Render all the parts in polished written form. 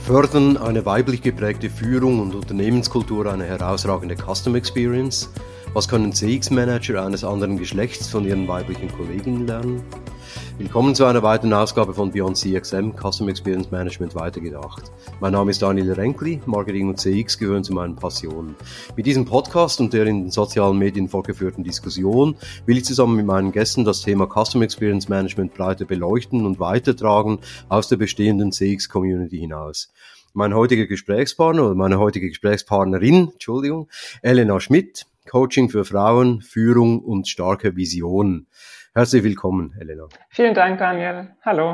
Fördern eine weiblich geprägte Führung und Unternehmenskultur eine herausragende Customer Experience? Was können CX-Manager eines anderen Geschlechts von ihren weiblichen Kolleginnen lernen? Willkommen zu einer weiteren Ausgabe von Beyond CXM, Customer Experience Management weitergedacht. Mein Name ist Daniel Renkli, Marketing und CX gehören zu meinen Passionen. Mit diesem Podcast und der in den sozialen Medien vorgeführten Diskussion will ich zusammen mit meinen Gästen das Thema Customer Experience Management breiter beleuchten und weitertragen aus der bestehenden CX-Community hinaus. Mein heutiger Gesprächspartner oder meine heutige Gesprächspartnerin, Elena Schmidt, Coaching für Frauen, Führung und starke Vision. Herzlich willkommen, Elena. Vielen Dank, Daniel. Hallo.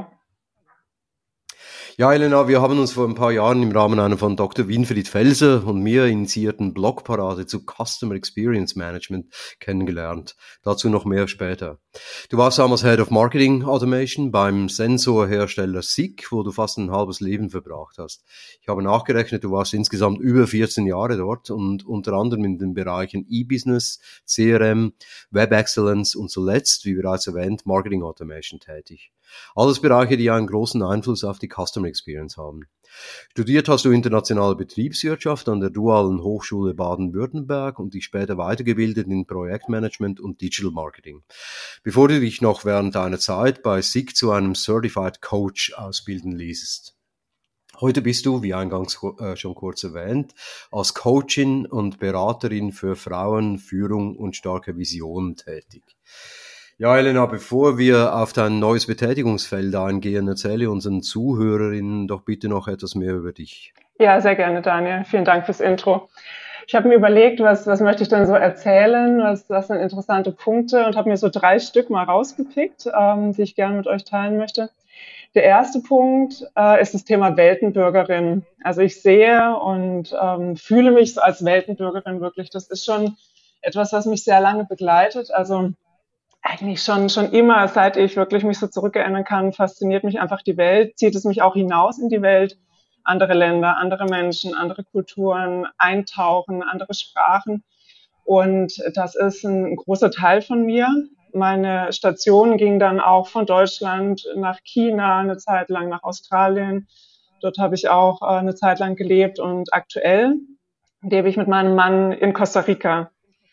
Ja, Elena, wir haben uns vor ein paar Jahren im Rahmen einer von Dr. Winfried Felser und mir initiierten Blogparade zu Customer Experience Management kennengelernt. Dazu noch mehr später. Du warst damals Head of Marketing Automation beim Sensorhersteller SICK, wo du fast ein halbes Leben verbracht hast. Ich habe nachgerechnet, du warst insgesamt über 14 Jahre dort und unter anderem in den Bereichen E-Business, CRM, Web Excellence und zuletzt, wie bereits erwähnt, Marketing Automation tätig. Alles Bereiche, die einen großen Einfluss auf die Customer Experience haben. Studiert hast du internationale Betriebswirtschaft an der Dualen Hochschule Baden-Württemberg und dich später weitergebildet in Projektmanagement und Digital Marketing, bevor du dich noch während deiner Zeit bei SICK zu einem Certified Coach ausbilden ließest. Heute bist du, wie eingangs schon kurz erwähnt, als Coachin und Beraterin für Frauen, Führung und starke Vision tätig. Ja, Elena, bevor wir auf dein neues Betätigungsfeld eingehen, erzähle unseren Zuhörerinnen doch bitte noch etwas mehr über dich. Ja, sehr gerne, Daniel. Vielen Dank fürs Intro. Ich habe mir überlegt, was möchte ich denn so erzählen, was sind interessante Punkte und habe mir so 3 Stück mal rausgepickt, die ich gerne mit euch teilen möchte. Der erste Punkt ist das Thema Weltenbürgerin. Also ich sehe und fühle mich so als Weltenbürgerin wirklich. Das ist schon etwas, was mich sehr lange begleitet. Also eigentlich schon immer, seit ich wirklich mich so zurückerinnern kann, fasziniert mich einfach die Welt, zieht es mich auch hinaus in die Welt, andere Länder, andere Menschen, andere Kulturen, eintauchen, andere Sprachen. Und das ist ein großer Teil von mir. Meine Station ging dann auch von Deutschland nach China, eine Zeit lang nach Australien. Dort habe ich auch eine Zeit lang gelebt und aktuell lebe ich mit meinem Mann in Costa Rica.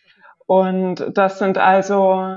Und das sind also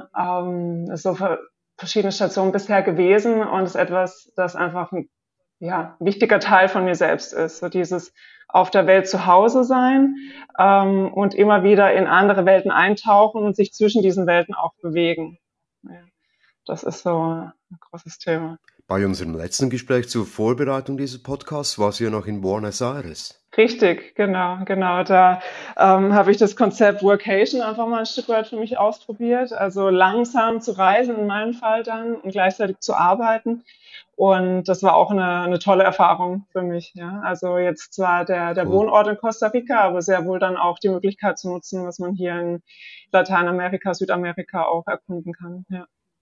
so verschiedene Stationen bisher gewesen und ist etwas, das einfach ein wichtiger Teil von mir selbst ist. So dieses auf der Welt zu Hause sein und immer wieder in andere Welten eintauchen und sich zwischen diesen Welten auch bewegen. Ja, das ist so ein großes Thema. Bei unserem letzten Gespräch zur Vorbereitung dieses Podcasts warst du ja noch in Buenos Aires. Richtig, genau. Da habe ich das Konzept Workation einfach mal ein Stück weit für mich ausprobiert. Also langsam zu reisen in meinem Fall dann und gleichzeitig zu arbeiten. Und das war auch eine tolle Erfahrung für mich. Ja. Also jetzt zwar der cool. Wohnort in Costa Rica, aber sehr wohl dann auch die Möglichkeit zu nutzen, was man hier in Lateinamerika, Südamerika auch erkunden kann. Ja.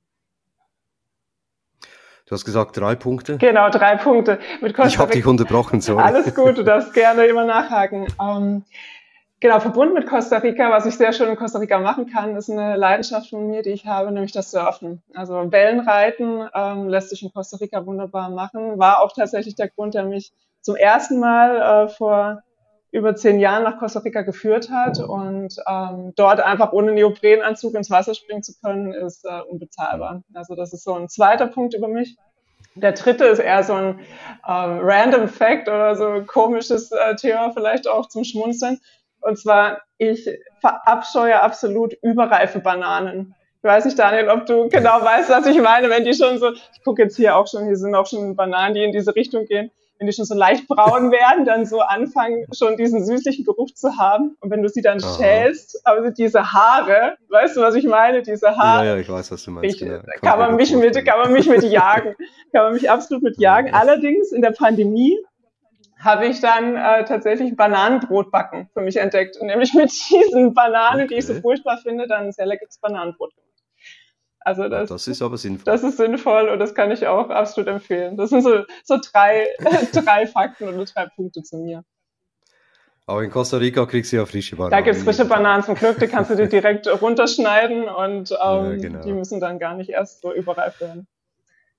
Du hast gesagt 3 Punkte? Genau, 3 Punkte. Mit Costa Rica. Ich habe dich unterbrochen, sorry. Alles gut, du darfst gerne immer nachhaken. Genau, verbunden mit Costa Rica, was ich sehr schön in Costa Rica machen kann, ist eine Leidenschaft von mir, die ich habe, nämlich das Surfen. Also Wellenreiten lässt sich in Costa Rica wunderbar machen. War auch tatsächlich der Grund, der mich zum ersten Mal vor über 10 Jahren nach Costa Rica geführt hat. Und dort einfach ohne Neoprenanzug ins Wasser springen zu können, ist unbezahlbar. Also das ist so ein zweiter Punkt über mich. Der dritte ist eher so ein random Fact oder so ein komisches Thema vielleicht auch zum Schmunzeln. Und zwar, ich verabscheue absolut überreife Bananen. Ich weiß nicht, Daniel, ob du genau weißt, was ich meine, wenn die schon so, ich gucke jetzt hier sind auch schon Bananen, die in diese Richtung gehen, wenn die schon so leicht braun werden, dann so anfangen, schon diesen süßlichen Geruch zu haben. Und wenn du sie dann schälst, aber diese Haare, weißt du, was ich meine? Diese Haare. Ja, ich weiß, was du meinst. Genau. Kann man mich mit jagen. Kann man mich absolut mit jagen. Allerdings in der Pandemie habe ich dann tatsächlich Bananenbrotbacken für mich entdeckt. Und nämlich mit diesen Bananen, die ich so furchtbar finde, dann ein sehr leckeres Bananenbrot gemacht. Also das ist aber sinnvoll. Das ist sinnvoll und das kann ich auch absolut empfehlen. Das sind so 3 Fakten oder 3 Punkte zu mir. Aber in Costa Rica kriegst du ja frische Bananen. Da gibt es frische Bananen zum Glück, die kannst du dir direkt runterschneiden und genau. Die müssen dann gar nicht erst so überreif werden.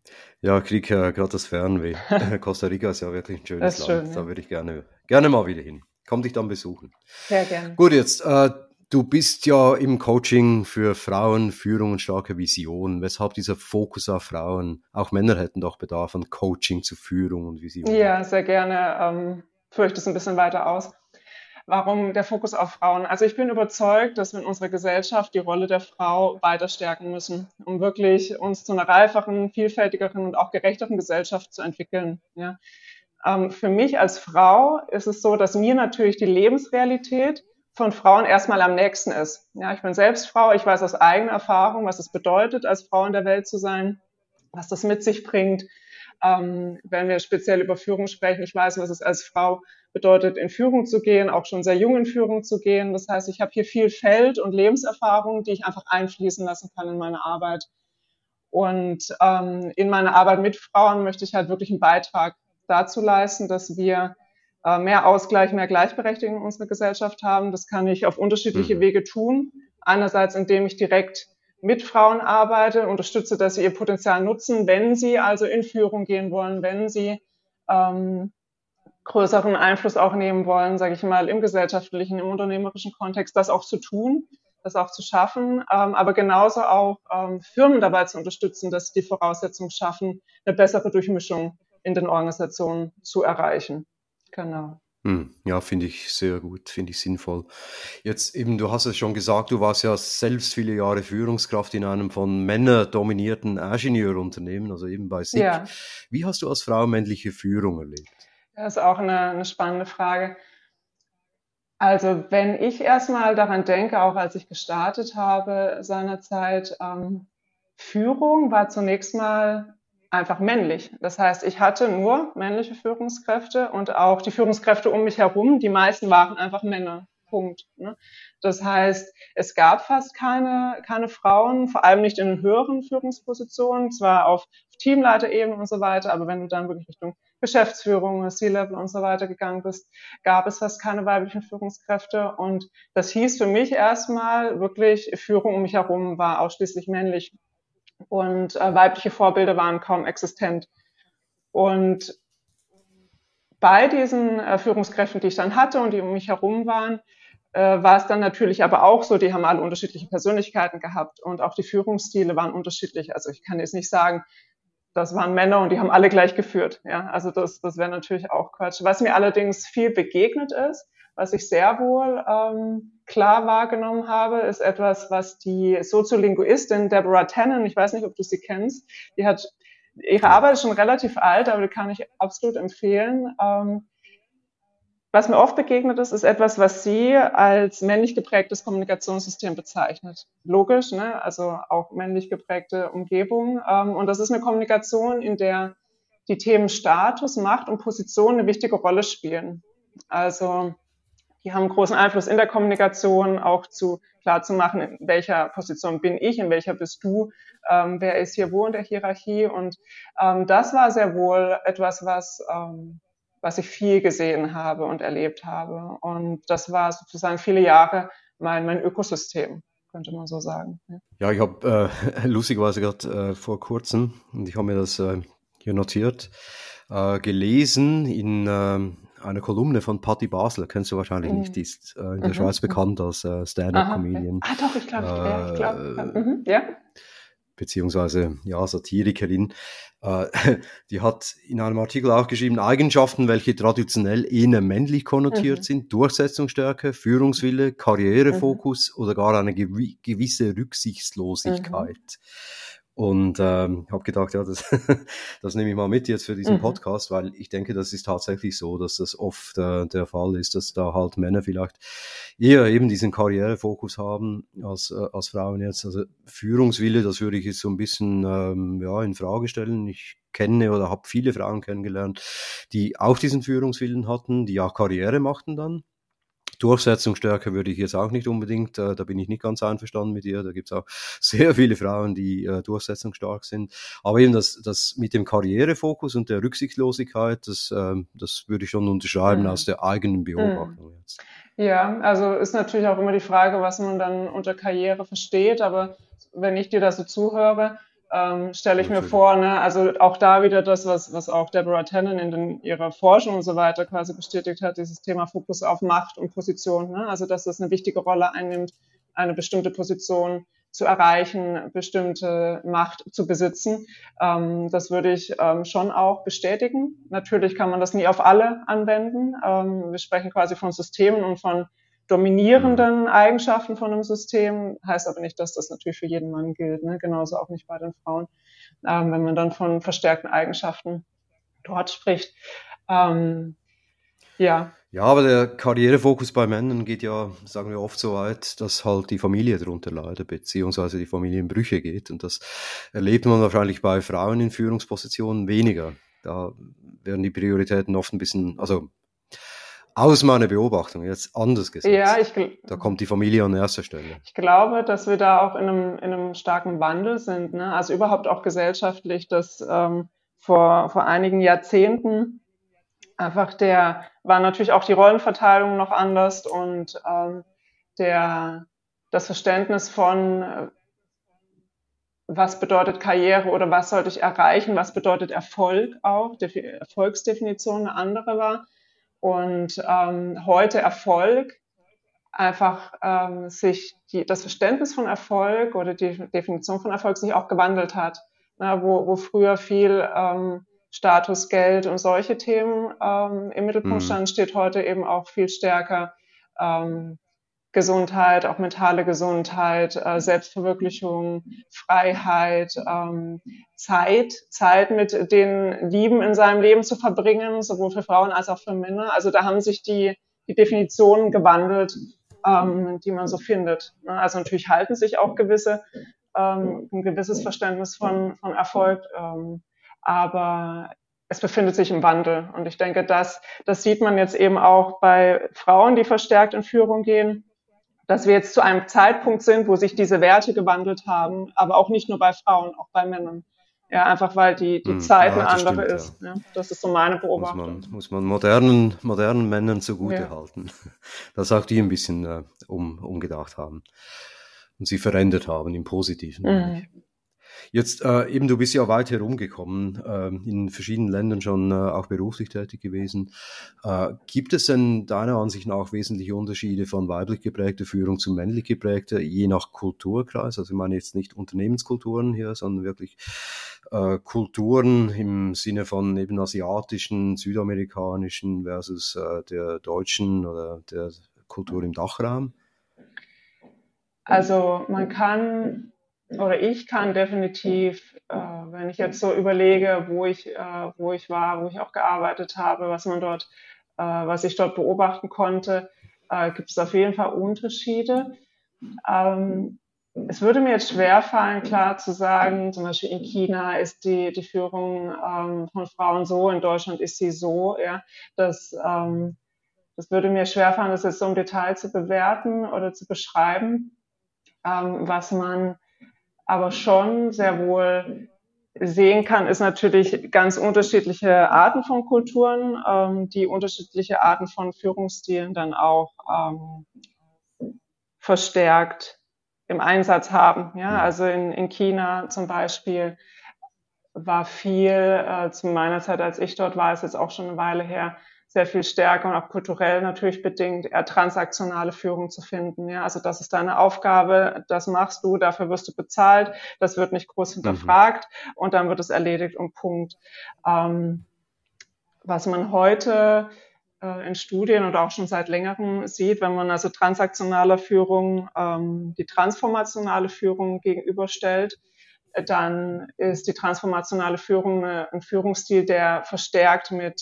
Ja, ich kriege gerade das Fernweh. Costa Rica ist ja wirklich ein Das schönes ist Land. schön, Da ja. würde ich gerne mal wieder hin. Komm dich dann besuchen. Sehr gerne. Gut, jetzt, du bist ja im Coaching für Frauen, Führung und starke Vision. Weshalb dieser Fokus auf Frauen? Auch Männer hätten doch Bedarf an Coaching zu Führung und Vision. Ja, sehr gerne. Führe ich das ein bisschen weiter aus. Warum der Fokus auf Frauen? Also ich bin überzeugt, dass wir in unserer Gesellschaft die Rolle der Frau weiter stärken müssen, um wirklich uns zu einer reiferen, vielfältigeren und auch gerechteren Gesellschaft zu entwickeln. Ja. Für mich als Frau ist es so, dass mir natürlich die Lebensrealität von Frauen erstmal am nächsten ist. Ja, ich bin selbst Frau, ich weiß aus eigener Erfahrung, was es bedeutet, als Frau in der Welt zu sein, was das mit sich bringt. Wenn wir speziell über Führung sprechen, ich weiß, was es als Frau bedeutet, in Führung zu gehen, auch schon sehr jung in Führung zu gehen. Das heißt, ich habe hier viel Feld- und Lebenserfahrung, die ich einfach einfließen lassen kann in meine Arbeit. Und in meiner Arbeit mit Frauen möchte ich halt wirklich einen Beitrag dazu leisten, dass wir mehr Ausgleich, mehr Gleichberechtigung in unserer Gesellschaft haben. Das kann ich auf unterschiedliche Mhm. Wege tun. Einerseits, indem ich direkt mit Frauen arbeite, unterstütze, dass sie ihr Potenzial nutzen, wenn sie also in Führung gehen wollen, wenn sie ähm, größeren Einfluss auch nehmen wollen, sage ich mal, im gesellschaftlichen, im unternehmerischen Kontext, das auch zu tun, das auch zu schaffen, aber genauso auch Firmen dabei zu unterstützen, dass sie die Voraussetzungen schaffen, eine bessere Durchmischung in den Organisationen zu erreichen. Genau. Ja, finde ich sehr gut, finde ich sinnvoll. Jetzt eben, du hast es schon gesagt, du warst ja selbst viele Jahre Führungskraft in einem von Männern dominierten Ingenieurunternehmen, also eben bei SICK. Ja, Wie hast du als Frau männliche Führung erlebt? das ist auch eine spannende Frage. Also wenn ich erstmal daran denke, auch als ich gestartet habe seinerzeit, Führung war zunächst mal einfach männlich. Das heißt, ich hatte nur männliche Führungskräfte und auch die Führungskräfte um mich herum, die meisten waren einfach Männer. Punkt. Ne? Das heißt, es gab fast keine Frauen, vor allem nicht in höheren Führungspositionen, zwar auf Teamleiterebene und so weiter, aber wenn du dann wirklich Richtung Geschäftsführung, C-Level und so weiter gegangen bist, gab es fast keine weiblichen Führungskräfte. Und das hieß für mich erstmal wirklich, Führung um mich herum war ausschließlich männlich und weibliche Vorbilder waren kaum existent. Und bei diesen Führungskräften, die ich dann hatte und die um mich herum waren, war es dann natürlich aber auch so, die haben alle unterschiedliche Persönlichkeiten gehabt und auch die Führungsstile waren unterschiedlich. Also ich kann jetzt nicht sagen, das waren Männer und die haben alle gleich geführt. Ja, also das wäre natürlich auch Quatsch. Was mir allerdings viel begegnet ist, was ich sehr wohl klar wahrgenommen habe, ist etwas, was die Soziolinguistin Deborah Tannen, ich weiß nicht, ob du sie kennst, die hat ihre Ja. Arbeit ist schon relativ alt, aber die kann ich absolut empfehlen. Was mir oft begegnet ist, ist etwas, was sie als männlich geprägtes Kommunikationssystem bezeichnet. Logisch, ne? Also auch männlich geprägte Umgebung. Und das ist eine Kommunikation, in der die Themen Status, Macht und Position eine wichtige Rolle spielen. Also die haben großen Einfluss in der Kommunikation, auch klar zu machen, in welcher Position bin ich, in welcher bist du, wer ist hier wo in der Hierarchie. Und das war sehr wohl etwas, was ich viel gesehen habe und erlebt habe. Und das war sozusagen viele Jahre mein Ökosystem, könnte man so sagen. Ja. Ja, ich habe lustigerweise gerade vor kurzem, und ich habe mir das hier notiert, gelesen in einer Kolumne von Patti Basler, kennst du wahrscheinlich nicht, die Mhm. ist in der Mhm. Schweiz bekannt als Aha. Ja. Stand-up-Comedian. Ah, doch, ich glaube, ja, ich glaube. Ja. Äh, Ja. beziehungsweise ja, Satirikerin, äh, die hat in einem Artikel auch geschrieben, Eigenschaften, welche traditionell eher männlich konnotiert Mhm. sind, Durchsetzungsstärke, Führungswille, Mhm. Karrierefokus oder gar eine gewisse Mhm. Rücksichtslosigkeit. Und habe gedacht, ja, das, das nehme ich mal mit jetzt für diesen Mhm. Podcast, weil ich denke, das ist tatsächlich so, dass das oft der Fall ist, dass da halt Männer vielleicht eher eben diesen Karrierefokus haben als Frauen jetzt. Also Führungswille, das würde ich jetzt so ein bisschen ja, in Frage stellen. Ich kenne oder habe viele Frauen kennengelernt, die auch diesen Führungswillen hatten, die auch Karriere machten dann. Durchsetzungsstärke würde ich jetzt auch nicht unbedingt, da bin ich nicht ganz einverstanden mit ihr. Da gibt es auch sehr viele Frauen, die durchsetzungsstark sind. Aber eben das mit dem Karrierefokus und der Rücksichtslosigkeit, das würde ich schon unterschreiben aus Mhm. der eigenen Mhm. Beobachtung jetzt. Ja, also ist natürlich auch immer die Frage, was man dann unter Karriere versteht. Aber wenn ich dir da so zuhöre, stelle ich mir natürlich. vor, ne? Also auch da wieder das, was auch Deborah Tannen in ihrer Forschung und so weiter quasi bestätigt hat, dieses Thema Fokus auf Macht und Position, ne? Also dass das eine wichtige Rolle einnimmt, eine bestimmte Position zu erreichen, bestimmte Macht zu besitzen. Das würde ich schon auch bestätigen. Natürlich kann man das nie auf alle anwenden. Wir sprechen quasi von Systemen und von Mhm. dominierenden Eigenschaften von einem System, heißt aber nicht, dass das natürlich für jeden Mann gilt, ne? Genauso auch nicht bei den Frauen, wenn man dann von verstärkten Eigenschaften dort spricht. Ähm, ja, Ja, aber der Karrierefokus bei Männern geht ja, sagen wir oft so weit, dass halt die Familie darunter leidet, beziehungsweise die Familie in Brüche geht. Und das erlebt man wahrscheinlich bei Frauen in Führungspositionen weniger. Da werden die Prioritäten oft ein bisschen, also aus meiner Beobachtung jetzt anders ja, gesetzt. Da kommt die Familie an erster Stelle. ich glaube, dass wir da auch in einem starken Wandel sind, ne? Also überhaupt auch gesellschaftlich, dass vor einigen Jahrzehnten einfach war natürlich auch die Rollenverteilung noch anders und der, das Verständnis von, was bedeutet Karriere oder was sollte ich erreichen, was bedeutet Erfolg auch, Erfolgsdefinition eine andere war. Und heute Erfolg einfach das Verständnis von Erfolg oder die Definition von Erfolg sich auch gewandelt hat. Na, wo früher viel Status, Geld und solche Themen im Mittelpunkt Mhm. standen, steht heute eben auch viel stärker ähm, Gesundheit, auch mentale Gesundheit, Selbstverwirklichung, Freiheit, Zeit mit den Lieben in seinem Leben zu verbringen, sowohl für Frauen als auch für Männer. Also da haben sich die Definitionen gewandelt, die man so findet. Also natürlich halten sich auch ein gewisses Verständnis von Erfolg, aber es befindet sich im Wandel. Und ich denke, das sieht man jetzt eben auch bei Frauen, die verstärkt in Führung gehen, dass wir jetzt zu einem Zeitpunkt sind, wo sich diese Werte gewandelt haben, aber auch nicht nur bei Frauen, auch bei Männern. Ja, einfach weil die Mhm. Zeit eine Ja, das andere stimmt, ja. ist. Ja, das ist so meine Beobachtung. Muss man modernen Männern zugute Ja. halten, dass auch die ein bisschen umgedacht haben und sie verändert haben, im Positiven, meine ich. Mhm. Jetzt eben, du bist ja weit herumgekommen, in verschiedenen Ländern schon auch beruflich tätig gewesen. Gibt es denn deiner Ansicht nach wesentliche Unterschiede von weiblich geprägter Führung zu männlich geprägter, je nach Kulturkreis? Also ich meine jetzt nicht Unternehmenskulturen hier, sondern wirklich Kulturen im Sinne von eben asiatischen, südamerikanischen versus der deutschen oder der Kultur im Dachraum? Also man kann oder ich kann definitiv, wenn ich jetzt so überlege, wo ich war, wo ich auch gearbeitet habe, was ich dort beobachten konnte, gibt es auf jeden Fall Unterschiede. Ähm, Es würde mir jetzt schwerfallen, klar zu sagen, zum Beispiel in China ist die Führung von Frauen so, in Deutschland ist sie so, ja, das würde mir schwerfallen, das jetzt so im Detail zu bewerten oder zu beschreiben. Was man aber schon sehr wohl sehen kann, ist natürlich ganz unterschiedliche Arten von Kulturen, die unterschiedliche Arten von Führungsstilen dann auch verstärkt im Einsatz haben. Ja, Mhm. also in China zum Beispiel war viel, zu meiner Zeit, als ich dort war, ist jetzt auch schon eine Weile her, sehr viel stärker und auch kulturell natürlich bedingt, eher transaktionale Führung zu finden. Ja, also das ist deine Aufgabe, das machst du, dafür wirst du bezahlt, das wird nicht groß Mhm. hinterfragt und dann wird es erledigt und Punkt. Ähm, Was man heute in Studien oder auch schon seit längerem sieht, wenn man also transaktionaler Führung die transformationale Führung gegenüberstellt, dann ist die transformationale Führung ein Führungsstil, der verstärkt mit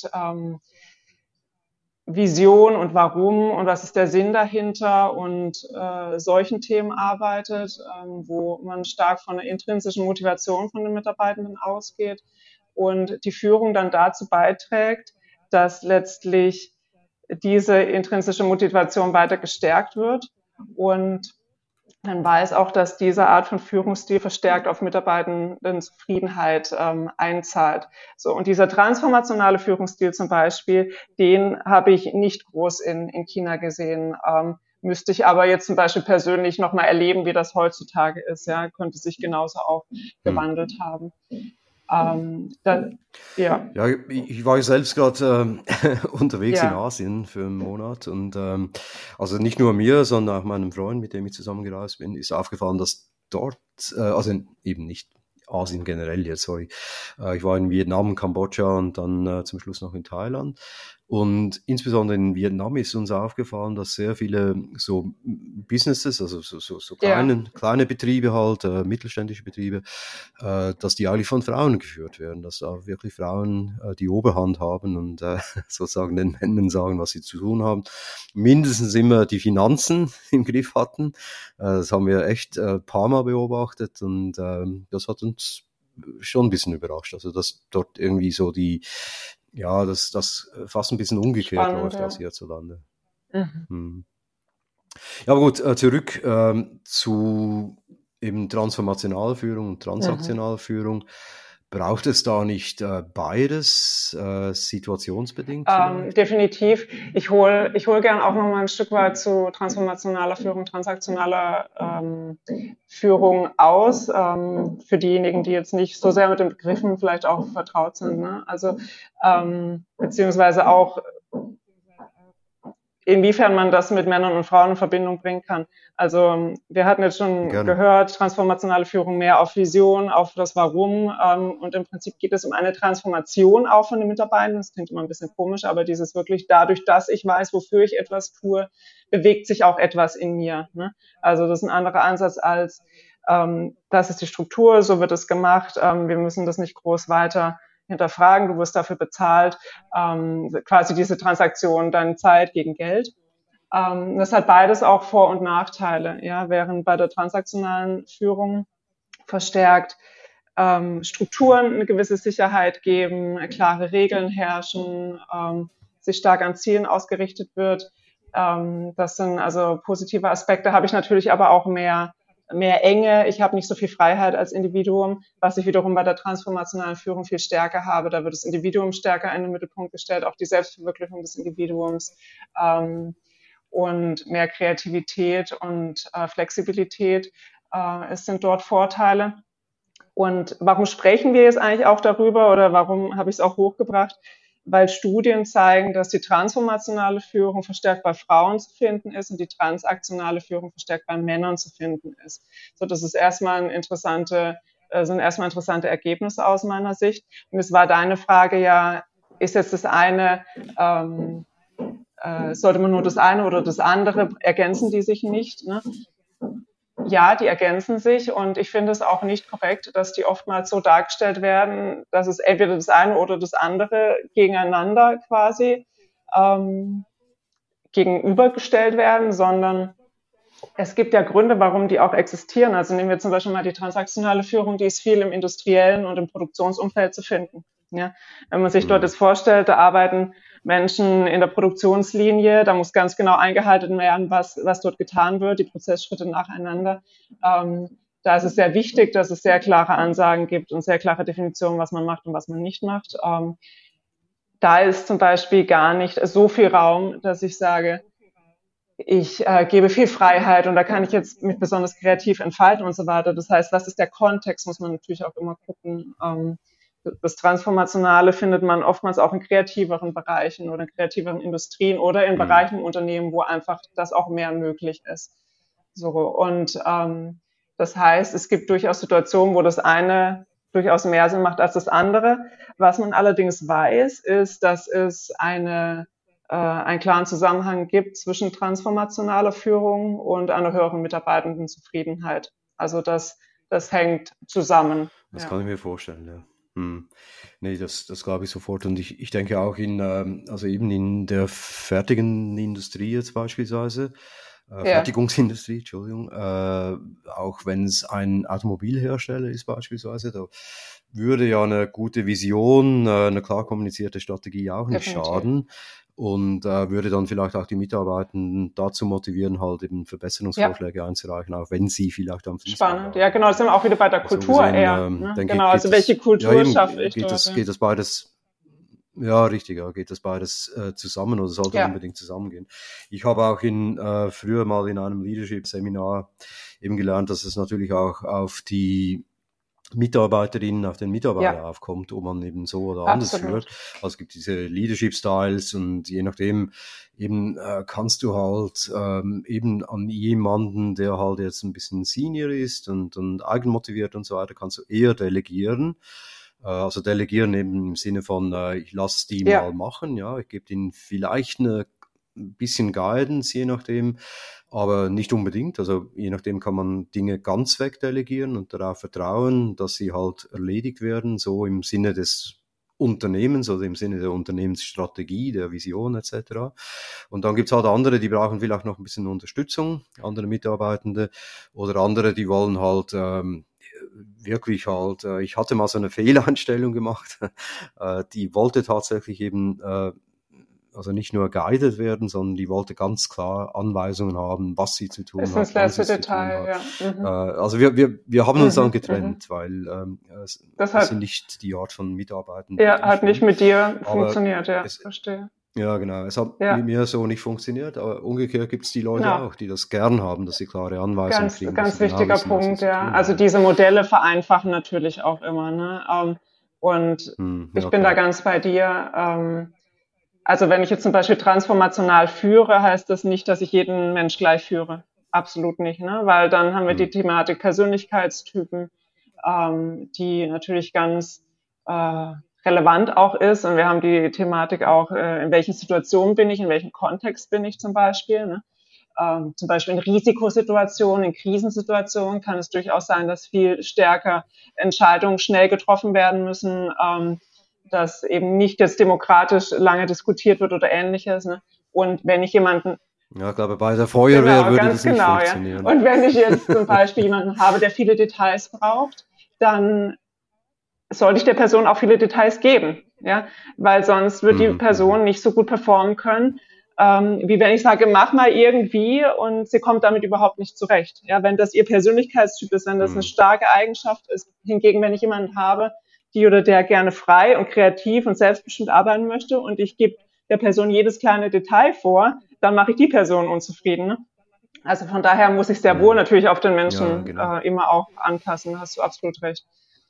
Vision und Warum und was ist der Sinn dahinter und solchen Themen arbeitet, wo man stark von der intrinsischen Motivation von den Mitarbeitenden ausgeht und die Führung dann dazu beiträgt, dass letztlich diese intrinsische Motivation weiter gestärkt wird und man weiß auch, dass diese Art von Führungsstil verstärkt auf Mitarbeitendenzufriedenheit einzahlt. So, und dieser transformationale Führungsstil zum Beispiel, den habe ich nicht groß in China gesehen. Müsste ich aber jetzt zum Beispiel persönlich nochmal erleben, wie das heutzutage ist, ja, könnte sich genauso auch gewandelt haben. Ja, ich war ja selbst gerade unterwegs in Asien für einen Monat und also nicht nur mir, sondern auch meinem Freund, mit dem ich zusammengereist bin, ist aufgefallen, dass dort, also eben nicht Asien generell jetzt, sorry, ich war in Vietnam, Kambodscha und dann zum Schluss noch in Thailand. Und insbesondere in Vietnam ist uns aufgefallen, dass sehr viele so Businesses, also so kleine Betriebe halt, mittelständische Betriebe, dass die eigentlich von Frauen geführt werden, dass da wirklich Frauen die Oberhand haben und sozusagen den Männern sagen, was sie zu tun haben. Mindestens immer die Finanzen im Griff hatten. Das haben wir echt paar Mal beobachtet und das hat uns schon ein bisschen überrascht. Also dass dort irgendwie so das fast ein bisschen umgekehrt spannend, läuft als hierzulande. Ja, aber gut, zurück zu eben transformationaler Führung und transaktionaler Führung. Braucht es da nicht beides situationsbedingt? Definitiv. Ich hol gern auch noch mal ein Stück weit zu transformationaler Führung, transaktionaler Führung aus, für diejenigen, die jetzt nicht so sehr mit den Begriffen vielleicht auch vertraut sind. Ne? Also beziehungsweise auch inwiefern man das mit Männern und Frauen in Verbindung bringen kann. Also wir hatten jetzt schon gehört, transformationale Führung mehr auf Vision, auf das Warum und im Prinzip geht es um eine Transformation auch von den Mitarbeitern. Das klingt immer ein bisschen komisch, aber dieses wirklich dadurch, dass ich weiß, wofür ich etwas tue, bewegt sich auch etwas in mir. Ne? Also das ist ein anderer Ansatz als das ist die Struktur, so wird es gemacht, wir müssen das nicht groß weiter hinterfragen, du wirst dafür bezahlt, quasi diese Transaktion, deine Zeit gegen Geld. Das hat beides auch Vor- und Nachteile, ja, während bei der transaktionalen Führung verstärkt Strukturen eine gewisse Sicherheit geben, klare Regeln herrschen, sich stark an Zielen ausgerichtet wird. Das sind also positive Aspekte, habe ich natürlich aber auch mehr Enge, ich habe nicht so viel Freiheit als Individuum, was ich wiederum bei der transformationalen Führung viel stärker habe. Da wird das Individuum stärker in den Mittelpunkt gestellt, auch die Selbstverwirklichung des Individuums und mehr Kreativität und Flexibilität. Es sind dort Vorteile. Und warum sprechen wir jetzt eigentlich auch darüber oder warum habe ich es auch hochgebracht? Weil Studien zeigen, dass die transformationale Führung verstärkt bei Frauen zu finden ist und die transaktionale Führung verstärkt bei Männern zu finden ist. So, das ist erstmal interessante Ergebnisse aus meiner Sicht. Und es war deine Frage ja, ist jetzt das eine, sollte man nur das eine oder das andere, ergänzen die sich nicht, ne? Ja, die ergänzen sich und ich finde es auch nicht korrekt, dass die oftmals so dargestellt werden, dass es entweder das eine oder das andere gegeneinander quasi gegenübergestellt werden, sondern es gibt ja Gründe, warum die auch existieren. Also nehmen wir zum Beispiel mal die transaktionale Führung, die ist viel im industriellen und im Produktionsumfeld zu finden. Ja, wenn man sich dort jetzt vorstellt, da arbeiten Menschen in der Produktionslinie, da muss ganz genau eingehalten werden, was dort getan wird, die Prozessschritte nacheinander. Da ist es sehr wichtig, dass es sehr klare Ansagen gibt und sehr klare Definitionen, was man macht und was man nicht macht. Da ist zum Beispiel gar nicht so viel Raum, dass ich sage, ich gebe viel Freiheit und da kann ich jetzt mich besonders kreativ entfalten und so weiter. Das heißt, was ist der Kontext, muss man natürlich auch immer gucken. Das Transformationale findet man oftmals auch in kreativeren Bereichen oder in kreativeren Industrien oder in Bereichen im Unternehmen, wo einfach das auch mehr möglich ist. So, und das heißt, es gibt durchaus Situationen, wo das eine durchaus mehr Sinn macht als das andere. Was man allerdings weiß, ist, dass es einen klaren Zusammenhang gibt zwischen transformationaler Führung und einer höheren Mitarbeitendenzufriedenheit. Also das hängt zusammen. Das kann ich mir vorstellen, ja. Nee, das glaube ich sofort. Und ich denke auch also eben in der fertigen Industrie jetzt beispielsweise, Fertigungsindustrie, Entschuldigung, auch wenn es ein Automobilhersteller ist beispielsweise, da würde ja eine gute Vision, eine klar kommunizierte Strategie auch nicht schaden. Und würde dann vielleicht auch die Mitarbeitenden dazu motivieren, halt eben Verbesserungsvorschläge einzureichen, auch wenn sie vielleicht am Fließband Spannend, ja genau, das sind wir auch wieder bei der Kultur gesehen, eher. Ne? Genau, also welche Kultur schaffe ich dort? Geht das beides Ja, richtig, ja, geht das beides zusammen oder sollte unbedingt zusammengehen. Ich habe auch früher mal in einem Leadership-Seminar eben gelernt, dass es natürlich auch auf die Mitarbeiterinnen, auf den Mitarbeiter aufkommt, ob man eben so oder anders führt. Also es gibt diese Leadership-Styles und je nachdem eben kannst du halt eben an jemanden, der halt jetzt ein bisschen Senior ist und eigenmotiviert und so weiter, kannst du eher delegieren. Also delegieren eben im Sinne von, ich lasse die mal machen, ja, ich gebe ihnen vielleicht ein bisschen Guidance, je nachdem, aber nicht unbedingt. Also je nachdem kann man Dinge ganz wegdelegieren und darauf vertrauen, dass sie halt erledigt werden, so im Sinne des Unternehmens oder im Sinne der Unternehmensstrategie, der Vision etc. Und dann gibt's halt andere, die brauchen vielleicht noch ein bisschen Unterstützung, andere Mitarbeitende oder andere, die wollen halt wirklich halt, ich hatte mal so eine Fehleinstellung gemacht, die wollte tatsächlich eben also nicht nur guided werden, sondern die wollte ganz klar Anweisungen haben, was sie zu tun hat, wann sie es zu tun hat. Also wir haben uns dann getrennt, weil das sind nicht die Art von Mitarbeitenden. Ja, hat nicht mit dir funktioniert, verstehe. Ja, genau. Es hat mit mir so nicht funktioniert, aber umgekehrt gibt es die Leute auch, die das gern haben, dass sie klare Anweisungen kriegen. Ganz wichtiger Punkt, ja. Also diese Modelle vereinfachen natürlich auch immer, ne? Und ich bin da ganz bei dir. Also wenn ich jetzt zum Beispiel transformational führe, heißt das nicht, dass ich jeden Mensch gleich führe. Absolut nicht, ne? Weil dann haben wir die Thematik Persönlichkeitstypen, die natürlich ganz relevant auch ist. Und wir haben die Thematik auch, in welchen Situationen bin ich, in welchem Kontext bin ich zum Beispiel. Ne? Zum Beispiel in Risikosituationen, in Krisensituationen kann es durchaus sein, dass viel stärker Entscheidungen schnell getroffen werden müssen, dass eben nicht jetzt demokratisch lange diskutiert wird oder Ähnliches. Ne? Und wenn ich jemanden ja, ich glaube, bei der Feuerwehr würde das nicht funktionieren. Ja. Und wenn ich jetzt zum Beispiel jemanden habe, der viele Details braucht, dann sollte ich der Person auch viele Details geben, ja, weil sonst wird die Person nicht so gut performen können, wie wenn ich sage, mach mal irgendwie und sie kommt damit überhaupt nicht zurecht. Ja, wenn das ihr Persönlichkeitstyp ist, wenn das eine starke Eigenschaft ist. Hingegen, wenn ich jemanden habe, die oder der gerne frei und kreativ und selbstbestimmt arbeiten möchte und ich gebe der Person jedes kleine Detail vor, dann mache ich die Person unzufrieden. Ne? Also von daher muss ich sehr wohl natürlich auf den Menschen immer auch anpassen. Hast du absolut recht.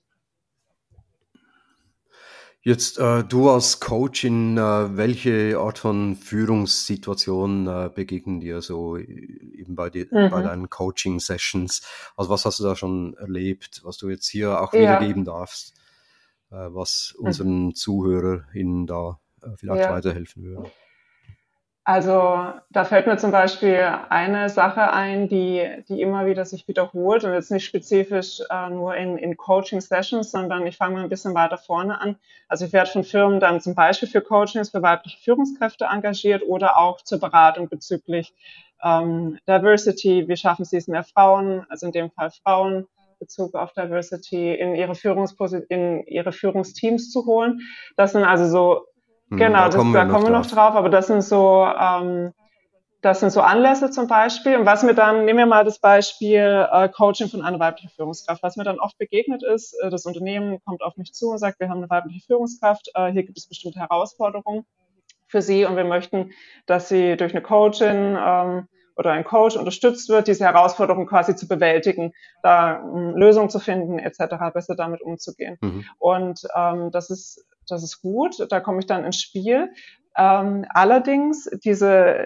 Jetzt du als Coachin, welche Art von Führungssituationen begegnen dir so eben bei deinen Coaching-Sessions? Also was hast du da schon erlebt, was du jetzt hier auch wiedergeben darfst, was unseren ZuhörerInnen da vielleicht weiterhelfen würde? Also da fällt mir zum Beispiel eine Sache ein, die immer wieder sich wiederholt und jetzt nicht spezifisch nur in Coaching-Sessions, sondern ich fange mal ein bisschen weiter vorne an. Also ich werde von Firmen dann zum Beispiel für Coachings für weibliche Führungskräfte engagiert oder auch zur Beratung bezüglich Diversity. Wie schaffen Sie es, mehr Frauen, also in dem Fall Frauen, Bezug auf Diversity in ihre Führungsteams zu holen. Das sind also so genau, da kommen wir noch drauf, aber das sind so Anlässe zum Beispiel. Und was mir dann, nehmen wir mal das Beispiel Coaching von einer weiblichen Führungskraft. Was mir dann oft begegnet ist, das Unternehmen kommt auf mich zu und sagt, wir haben eine weibliche Führungskraft, hier gibt es bestimmte Herausforderungen für sie und wir möchten, dass sie durch eine Coachin oder ein Coach unterstützt wird, diese Herausforderung quasi zu bewältigen, da Lösungen zu finden, etc., besser damit umzugehen. Und das ist gut, da komme ich dann ins Spiel. Allerdings die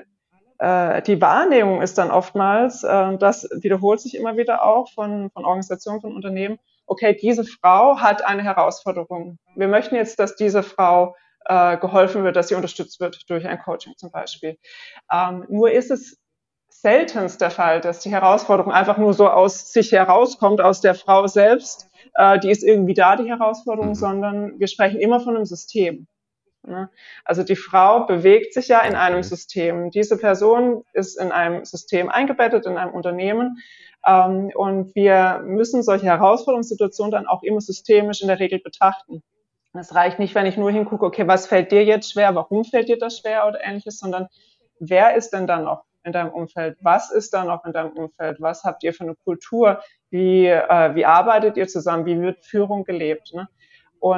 Wahrnehmung ist dann oftmals, das wiederholt sich immer wieder auch von Organisationen, von Unternehmen, okay, diese Frau hat eine Herausforderung. Wir möchten jetzt, dass diese Frau geholfen wird, dass sie unterstützt wird durch ein Coaching zum Beispiel. Nur ist es seltenst der Fall, dass die Herausforderung einfach nur so aus sich herauskommt, aus der Frau selbst, die ist irgendwie da, die Herausforderung, sondern wir sprechen immer von einem System. Also die Frau bewegt sich ja in einem System. Diese Person ist in einem System eingebettet, in einem Unternehmen. Und wir müssen solche Herausforderungssituationen dann auch immer systemisch in der Regel betrachten. Es reicht nicht, wenn ich nur hingucke, okay, was fällt dir jetzt schwer, warum fällt dir das schwer oder Ähnliches, sondern wer ist denn dann noch in deinem Umfeld? Was ist da noch in deinem Umfeld? Was habt ihr für eine Kultur? Wie arbeitet ihr zusammen? Wie wird Führung gelebt? Ne? Und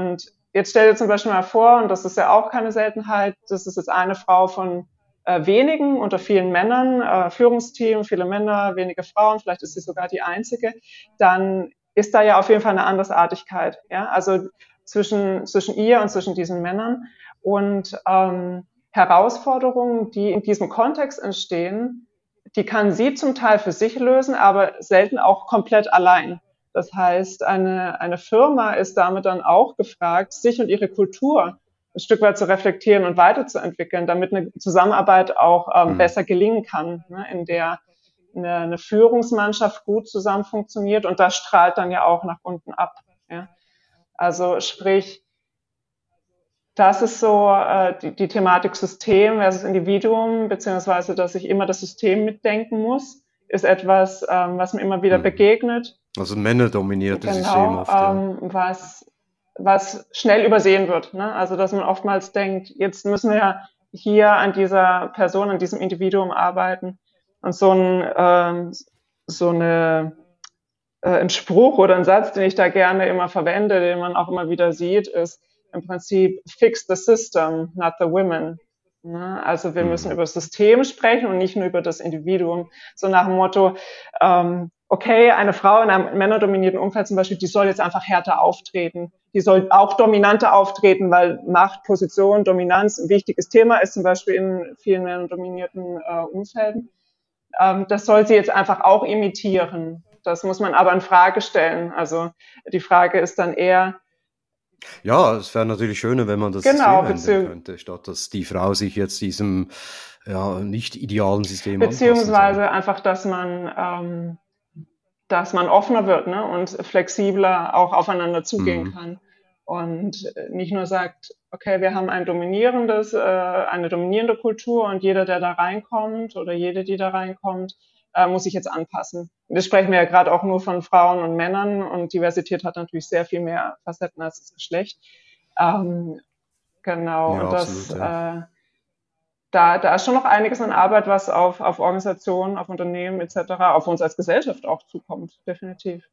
jetzt stell dir zum Beispiel mal vor, und das ist ja auch keine Seltenheit, das ist jetzt eine Frau von wenigen unter vielen Männern, Führungsteam, viele Männer, wenige Frauen, vielleicht ist sie sogar die einzige, dann ist da ja auf jeden Fall eine Andersartigkeit, ja, also zwischen ihr und zwischen diesen Männern und Herausforderungen, die in diesem Kontext entstehen, die kann sie zum Teil für sich lösen, aber selten auch komplett allein. Das heißt, eine Firma ist damit dann auch gefragt, sich und ihre Kultur ein Stück weit zu reflektieren und weiterzuentwickeln, damit eine Zusammenarbeit auch besser gelingen kann, ne, in der eine Führungsmannschaft gut zusammen funktioniert und das strahlt dann ja auch nach unten ab. Ja. Also sprich, das ist so die Thematik System versus Individuum, beziehungsweise dass ich immer das System mitdenken muss, ist etwas, was mir immer wieder begegnet. Also männerdominierte System oft. Ja. Was schnell übersehen wird. Ne? Also dass man oftmals denkt, jetzt müssen wir ja hier an dieser Person, an diesem Individuum arbeiten. Und ein Spruch oder ein Satz, den ich da gerne immer verwende, den man auch immer wieder sieht, ist im Prinzip fix the system, not the women. Ne? Also wir müssen über das System sprechen und nicht nur über das Individuum. So nach dem Motto, okay, eine Frau in einem männerdominierten Umfeld zum Beispiel, die soll jetzt einfach härter auftreten. Die soll auch dominanter auftreten, weil Macht, Position, Dominanz ein wichtiges Thema ist, zum Beispiel in vielen männerdominierten Umfelden. Das soll sie jetzt einfach auch imitieren. Das muss man aber in Frage stellen. Also die Frage ist dann eher, ja, es wäre natürlich schöner, wenn man das genau, System ändern könnte, statt dass die Frau sich jetzt diesem nicht idealen System beziehungsweise einfach, dass man offener wird, ne, und flexibler auch aufeinander zugehen kann und nicht nur sagt, okay, wir haben eine dominierende Kultur und jeder, der da reinkommt oder jede, die da reinkommt, muss sich jetzt anpassen. Wir sprechen ja gerade auch nur von Frauen und Männern und Diversität hat natürlich sehr viel mehr Facetten als das Geschlecht. Genau, ja, und absolut, ja. Da ist schon noch einiges an Arbeit, was auf Organisationen, auf Unternehmen etc., auf uns als Gesellschaft auch zukommt, definitiv.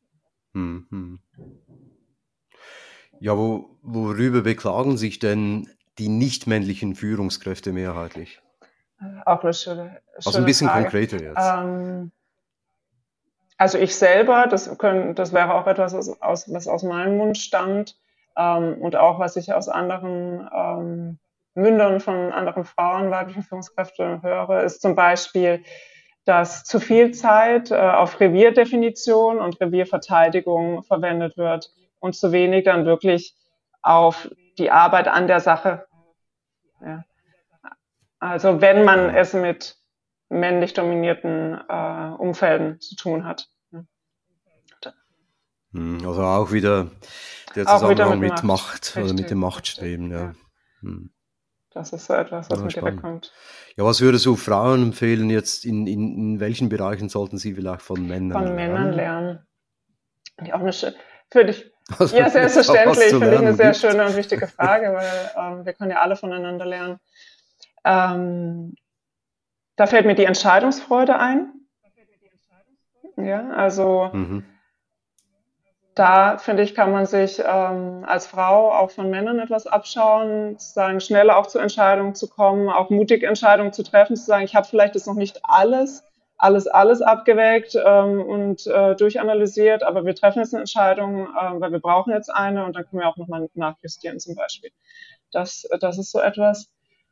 Ja, worüber beklagen sich denn die nicht-männlichen Führungskräfte mehrheitlich? Auch eine schöne Also ein bisschen Frage. konkreter jetzt. Also ich selber, das wäre auch etwas, was aus meinem Mund stammt und auch was ich aus anderen Mündern von anderen Frauen, weiblichen Führungskräften höre, ist zum Beispiel, dass zu viel Zeit auf Revierdefinition und Revierverteidigung verwendet wird und zu wenig dann wirklich auf die Arbeit an der Sache. Ja. Also wenn man es mit männlich dominierten Umfelden zu tun hat. Also auch wieder der Zusammenhang mit Macht oder mit dem Machtstreben. Ja. Das ist so etwas, was mir direkt kommt. Ja, was würdest du Frauen empfehlen jetzt, in welchen Bereichen sollten sie vielleicht von Männern lernen? Von Männern lernen. Auch für dich. Ja, selbstverständlich. Finde ich eine sehr schöne und wichtige Frage, weil wir können ja alle voneinander lernen. Da fällt mir die Entscheidungsfreude ein. Ja, also da, finde ich, kann man sich als Frau auch von Männern etwas abschauen, sozusagen schneller auch zu Entscheidungen zu kommen, auch mutig Entscheidungen zu treffen, zu sagen, ich habe vielleicht jetzt noch nicht alles abgewägt und durchanalysiert, aber wir treffen jetzt eine Entscheidung, weil wir brauchen jetzt eine und dann können wir auch nochmal nachjustieren zum Beispiel. Das ist so etwas.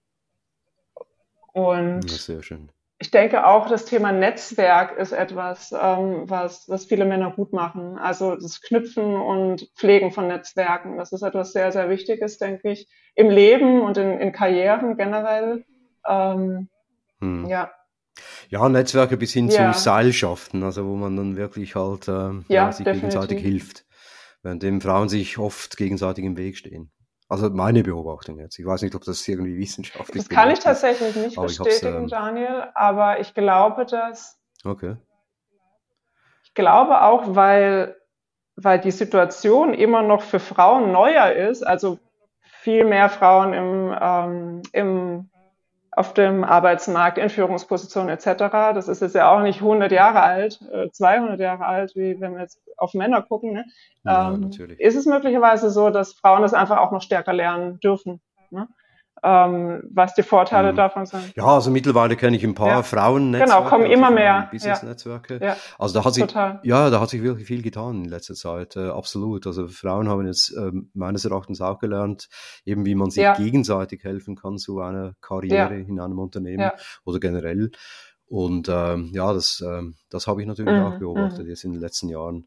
Und das ist sehr schön. Ich denke auch, das Thema Netzwerk ist etwas, was viele Männer gut machen. Also das Knüpfen und Pflegen von Netzwerken, das ist etwas sehr, sehr Wichtiges, denke ich, im Leben und in Karrieren generell. Ja. Ja, Netzwerke bis hin zu Seilschaften, also wo man dann wirklich halt sich gegenseitig hilft, währenddem Frauen sich oft gegenseitig im Weg stehen. Also meine Beobachtung jetzt. Ich weiß nicht, ob das irgendwie wissenschaftlich ist. Das kann ich tatsächlich nicht bestätigen, Daniel, aber ich glaube, Okay. Ich glaube auch, weil die Situation immer noch für Frauen neuer ist, also viel mehr Frauen auf dem Arbeitsmarkt, in Führungspositionen etc. Das ist jetzt ja auch nicht 100 Jahre alt, 200 Jahre alt, wie wenn wir jetzt auf Männer gucken, ne? Ja, natürlich. Ist es möglicherweise so, dass Frauen das einfach auch noch stärker lernen dürfen, ne? Was die Vorteile davon sind. Ja, also mittlerweile kenne ich ein paar Ja, genau, Frauennetzwerke, kommen also immer mehr. Ja, Business-Netzwerke. ja, Also da hat sich, total. ja, da hat sich wirklich viel getan in letzter Zeit, absolut. Also Frauen haben jetzt meines Erachtens auch gelernt, eben wie man sich Ja, gegenseitig helfen kann zu einer Karriere ja, in einem Unternehmen ja. oder generell. Und ja, das habe ich natürlich auch Mhm, beobachtet mhm. jetzt in den letzten Jahren.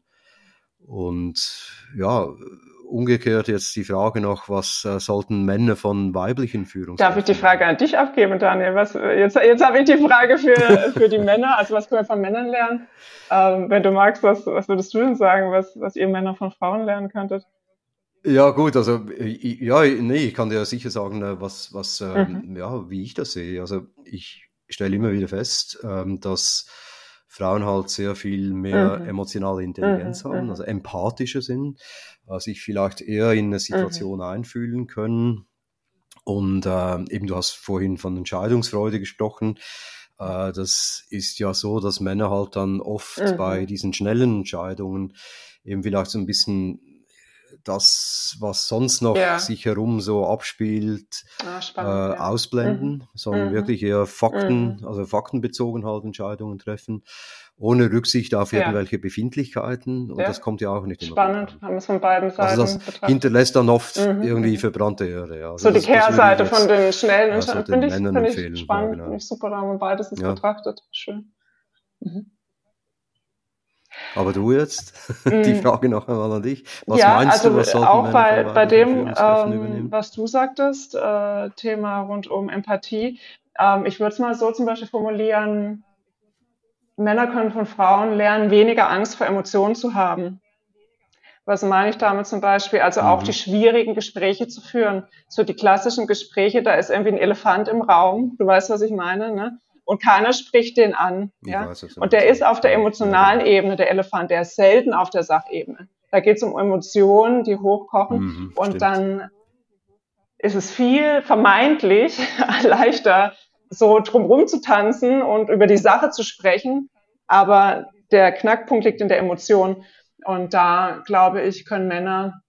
Und ja, umgekehrt jetzt die Frage noch, was sollten Männer von weiblichen Darf ich die Führungskräften Frage lernen? an dich abgeben, Daniel? Jetzt habe ich die Frage für die Männer. Also was können wir von Männern lernen? Wenn du magst, was würdest du denn sagen, was ihr Männer von Frauen lernen könntet? Ja, gut, also ja, nee, ich kann dir sicher sagen, Mhm, ja, wie ich das sehe. Also ich stelle immer wieder fest, dass Frauen halt sehr viel mehr mhm, emotionale mhm, Intelligenz haben, mhm, also empathischer sind, sich vielleicht eher in eine mhm. Situation einfühlen können. Und eben, du hast vorhin von Entscheidungsfreude gesprochen. Das ist ja so, dass Männer halt dann oft bei Mhm. diesen schnellen Entscheidungen eben vielleicht so ein bisschen das, was sonst noch Ja, sich herum so abspielt, spannend, ja. Mhm. ausblenden, sondern Mhm. wirklich eher Mhm. Fakten, also faktenbezogen halt Entscheidungen treffen, ohne Rücksicht auf Ja, irgendwelche Befindlichkeiten. Und das ja, kommt ja auch nicht immer gut spannend. an. Haben wir es von beiden Also das Seiten betrachtet. hinterlässt dann oft Mhm. irgendwie Mhm. verbrannte Erde. Ja. Also So die das würde ich Kehrseite von jetzt den schnellen so Entscheidungen den Männern finde ich empfehlen. Ja, spannend, finde genau. ich super, da haben wir beides jetzt Ja. betrachtet. Schön. Mhm. Aber du jetzt, die Mm, Frage noch einmal an dich. Was Ja, meinst du, also was sollten auch Männer von bei weiblichen dem, Führungskräften übernehmen? was du sagtest, Thema rund um Empathie. Ich würde es mal so zum Beispiel formulieren, Männer können von Frauen lernen, weniger Angst vor Emotionen zu haben. Was meine ich damit zum Beispiel? Also auch die Mhm. schwierigen Gespräche zu führen. So die klassischen Gespräche, da ist irgendwie ein Elefant im Raum. Du weißt, was ich meine, ne? Und keiner spricht den an, Ich ja? weiß, was du Und der meinst, ja. ist auf der Ja, emotionalen genau. Ebene, der Elefant, der ist selten auf der Sachebene. Da geht es um Emotionen, die hochkochen. Mhm, Und stimmt. dann ist es viel vermeintlich leichter, so drumherum zu tanzen und über die Sache zu sprechen. Aber der Knackpunkt liegt in der Emotion. Und da, glaube ich, können Männer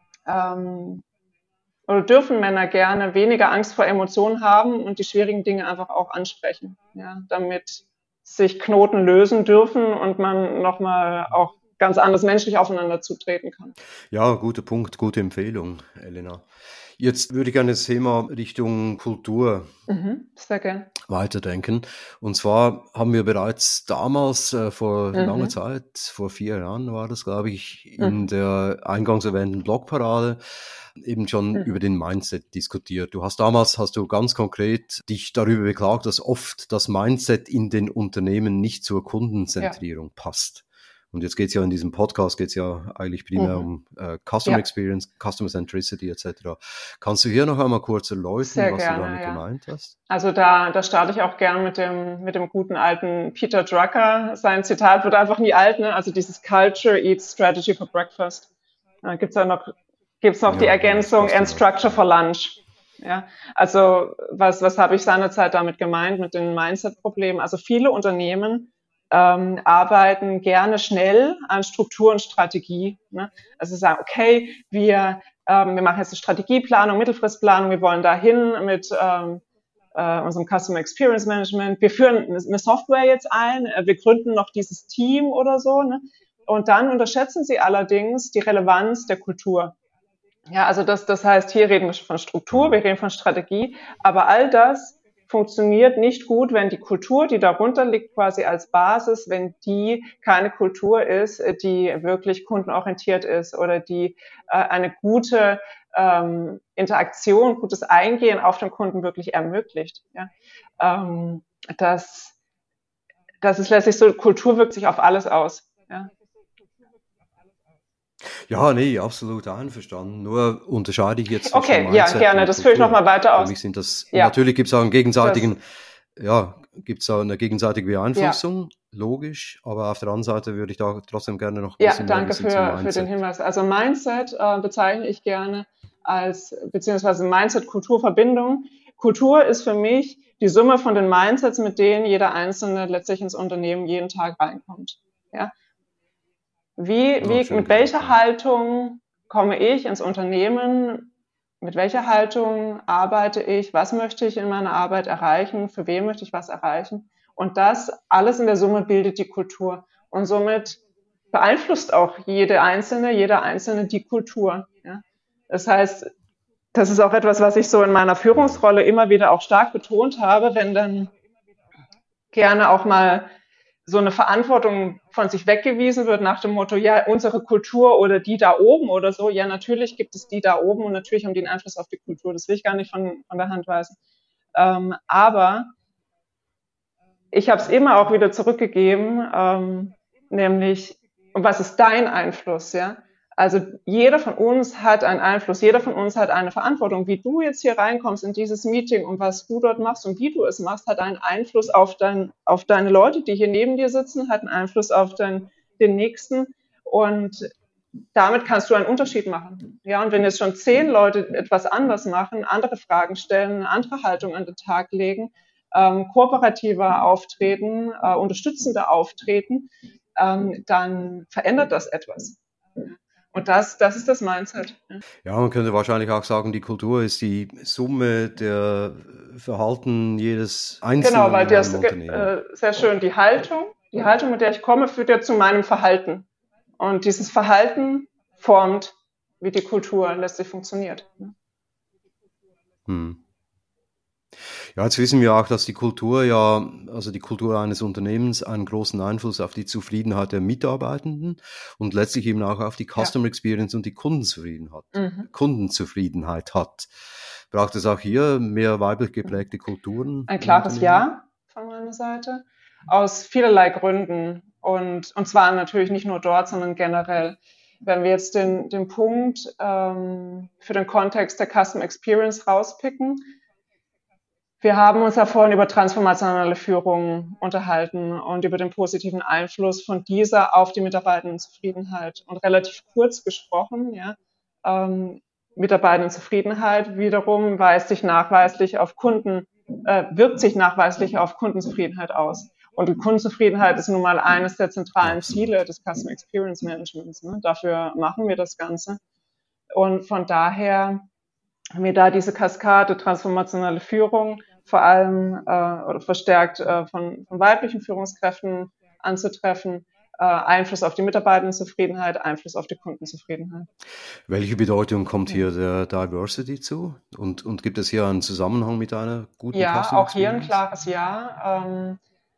ähm, oder dürfen Männer gerne weniger Angst vor Emotionen haben und die schwierigen Dinge einfach auch ansprechen, ja, damit sich Knoten lösen dürfen und man nochmal auch ganz anders menschlich aufeinander zutreten kann. Ja, guter Punkt, gute Empfehlung, Elena. Jetzt würde ich gerne das Thema Richtung Kultur Sehr gern. weiterdenken. Und zwar haben wir bereits damals, vor langer Mhm. Zeit, vor 4 Jahren war das, glaube ich, in Mhm. der eingangs erwähnten Blogparade eben schon über Mhm. den Mindset diskutiert. Hast du ganz konkret dich darüber beklagt, dass oft das Mindset in den Unternehmen nicht zur Ja. Kundenzentrierung passt. Und jetzt geht's ja in diesem Podcast geht's ja eigentlich primär Mhm. um Customer Ja, Experience, Customer Centricity etc. Kannst du hier noch einmal kurz erläutern, sehr was du gerne, damit ja. gemeint hast? Also da starte ich auch gern mit dem guten alten Peter Drucker. Sein Zitat wird einfach nie alt, ne? Also dieses Culture eats strategy for breakfast. Dann gibt's noch die Ja, ja, das Ergänzung passt and ja noch. structure Ja. for lunch. Ja, also was habe ich seinerzeit damit gemeint mit den Mindset-Problemen? Also viele Unternehmen arbeiten gerne schnell an Struktur und Strategie. Ne? Also sie sagen, okay, wir machen jetzt eine Strategieplanung, Mittelfristplanung, wir wollen dahin mit unserem Customer Experience Management. Wir führen eine Software jetzt ein, wir gründen noch dieses Team oder so. Ne? Und dann unterschätzen sie allerdings die Relevanz der Kultur. Ja, also das heißt, hier reden wir von Struktur, Mhm. wir reden von Strategie, aber all das funktioniert nicht gut, wenn die Kultur, die darunter liegt, quasi als Basis, wenn die keine Kultur ist, die wirklich kundenorientiert ist oder die eine gute Interaktion, gutes Eingehen auf den Kunden wirklich ermöglicht. Ja? Ähm, das, das ist letztlich so, Kultur wirkt sich auf alles aus. Ja, Ja, nee, absolut einverstanden. Nur unterscheide ich jetzt zwischen okay, ja, Mindset gerne, und das führe ich Kultur. nochmal weiter Für aus. mich sind das, Ja, natürlich gibt es auch einen das, gegenseitigen, ja, gibt es auch eine gegenseitige ja. Beeinflussung, logisch, aber auf der anderen Seite würde ich da trotzdem gerne noch ein Ja, bisschen mehr danke wissen zum für den Mindset. Hinweis. Also Mindset bezeichne ich gerne als, beziehungsweise Mindset-Kultur-Verbindung. Kultur ist für mich die Summe von den Mindsets, mit denen jeder Einzelne letztlich ins Unternehmen jeden Tag reinkommt. Ja? Mit welcher Haltung komme ich ins Unternehmen? Mit welcher Haltung arbeite ich? Was möchte ich in meiner Arbeit erreichen? Für wen möchte ich was erreichen? Und das alles in der Summe bildet die Kultur. Und somit beeinflusst auch jeder Einzelne die Kultur. Ja? Das heißt, das ist auch etwas, was ich so in meiner Führungsrolle immer wieder auch stark betont habe, wenn dann gerne auch mal so eine Verantwortung von sich weggewiesen wird nach dem Motto, ja, unsere Kultur oder die da oben oder so. Ja, natürlich gibt es die da oben und natürlich haben die einen Einfluss auf die Kultur. Das will ich gar nicht von der Hand weisen. Aber ich habe es immer auch wieder zurückgegeben, nämlich, was ist dein Einfluss, ja? Also jeder von uns hat einen Einfluss, jeder von uns hat eine Verantwortung. Wie du jetzt hier reinkommst in dieses Meeting und was du dort machst und wie du es machst, hat einen Einfluss auf deine Leute, die hier neben dir sitzen, hat einen Einfluss auf den Nächsten und damit kannst du einen Unterschied machen. Ja, und wenn jetzt schon 10 Leute etwas anders machen, andere Fragen stellen, eine andere Haltung an den Tag legen, kooperativer auftreten, unterstützender auftreten, dann verändert das etwas. Und das ist das Mindset. Ja, man könnte wahrscheinlich auch sagen, die Kultur ist die Summe der Verhalten jedes Einzelnen. Genau, weil das sehr schön, die Haltung, mit der ich komme, führt ja zu meinem Verhalten. Und dieses Verhalten formt, wie die Kultur letztlich funktioniert. Ja, jetzt wissen wir auch, dass die Kultur also die Kultur eines Unternehmens einen großen Einfluss auf die Zufriedenheit der Mitarbeitenden und letztlich eben auch auf die Customer Experience und die Kundenzufriedenheit hat. Braucht es auch hier mehr weiblich geprägte Kulturen? Ein klares Ja von meiner Seite. Aus vielerlei Gründen. Und zwar natürlich nicht nur dort, sondern generell. Wenn wir jetzt den Punkt für den Kontext der Customer Experience rauspicken, wir haben uns ja vorhin über transformationale Führung unterhalten und über den positiven Einfluss von dieser auf die Mitarbeitendenzufriedenheit. Und relativ kurz gesprochen, ja, Mitarbeitendenzufriedenheit wiederum wirkt sich nachweislich auf Kundenzufriedenheit aus. Und die Kundenzufriedenheit ist nun mal eines der zentralen Ziele des Customer Experience Managements. Ne? Dafür machen wir das Ganze. Und von daher haben wir da diese Kaskade transformationale Führung vor allem oder verstärkt von weiblichen Führungskräften anzutreffen, Einfluss auf die Mitarbeitendenzufriedenheit, Einfluss auf die Kundenzufriedenheit. Welche Bedeutung kommt hier der Diversity zu? Und gibt es hier einen Zusammenhang mit einer guten Customer Experience? Ja, auch hier ein klares Ja.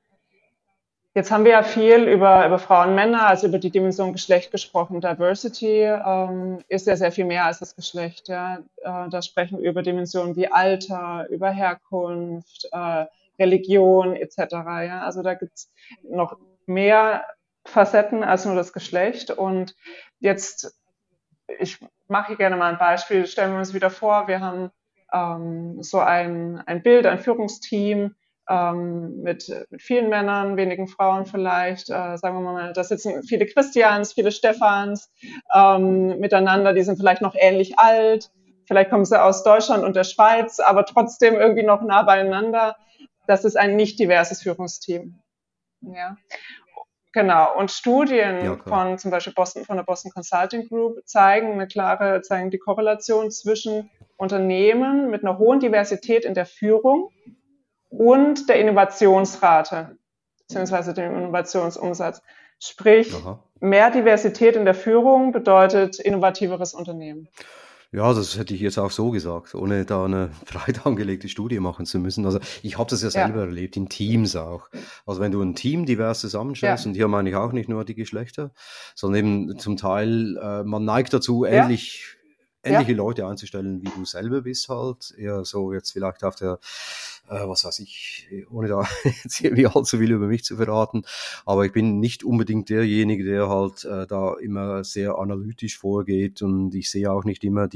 Jetzt haben wir ja viel über Frauen und Männer, also über die Dimension Geschlecht gesprochen. Diversity ist ja sehr viel mehr als das Geschlecht. Ja. Da sprechen wir über Dimensionen wie Alter, über Herkunft, Religion etc. Ja. Also da gibt es noch mehr Facetten als nur das Geschlecht. Und jetzt, ich mache hier gerne mal ein Beispiel, stellen wir uns wieder vor, wir haben so ein Bild, ein Führungsteam, mit vielen Männern, wenigen Frauen vielleicht, sagen wir mal, da sitzen viele Christians, viele Stephans miteinander, die sind vielleicht noch ähnlich alt, vielleicht kommen sie aus Deutschland und der Schweiz, aber trotzdem irgendwie noch nah beieinander. Das ist ein nicht diverses Führungsteam. Ja. Genau. Und Studien von zum Beispiel von der Boston Consulting Group zeigen die Korrelation zwischen Unternehmen mit einer hohen Diversität in der Führung und der Innovationsrate, beziehungsweise dem Innovationsumsatz. Sprich, mehr Diversität in der Führung bedeutet innovativeres Unternehmen. Ja, das hätte ich jetzt auch so gesagt, ohne da eine breit angelegte Studie machen zu müssen. Also ich habe das ja selber erlebt, in Teams auch. Also wenn du ein Team divers zusammenstellst, und hier meine ich auch nicht nur die Geschlechter, sondern eben zum Teil, man neigt dazu, ähnliche Leute einzustellen, wie du selber bist halt. Eher so jetzt vielleicht auf der, was weiß ich, ohne da jetzt irgendwie allzu viel über mich zu verraten. Aber ich bin nicht unbedingt derjenige, der halt da immer sehr analytisch vorgeht, und ich sehe auch nicht immer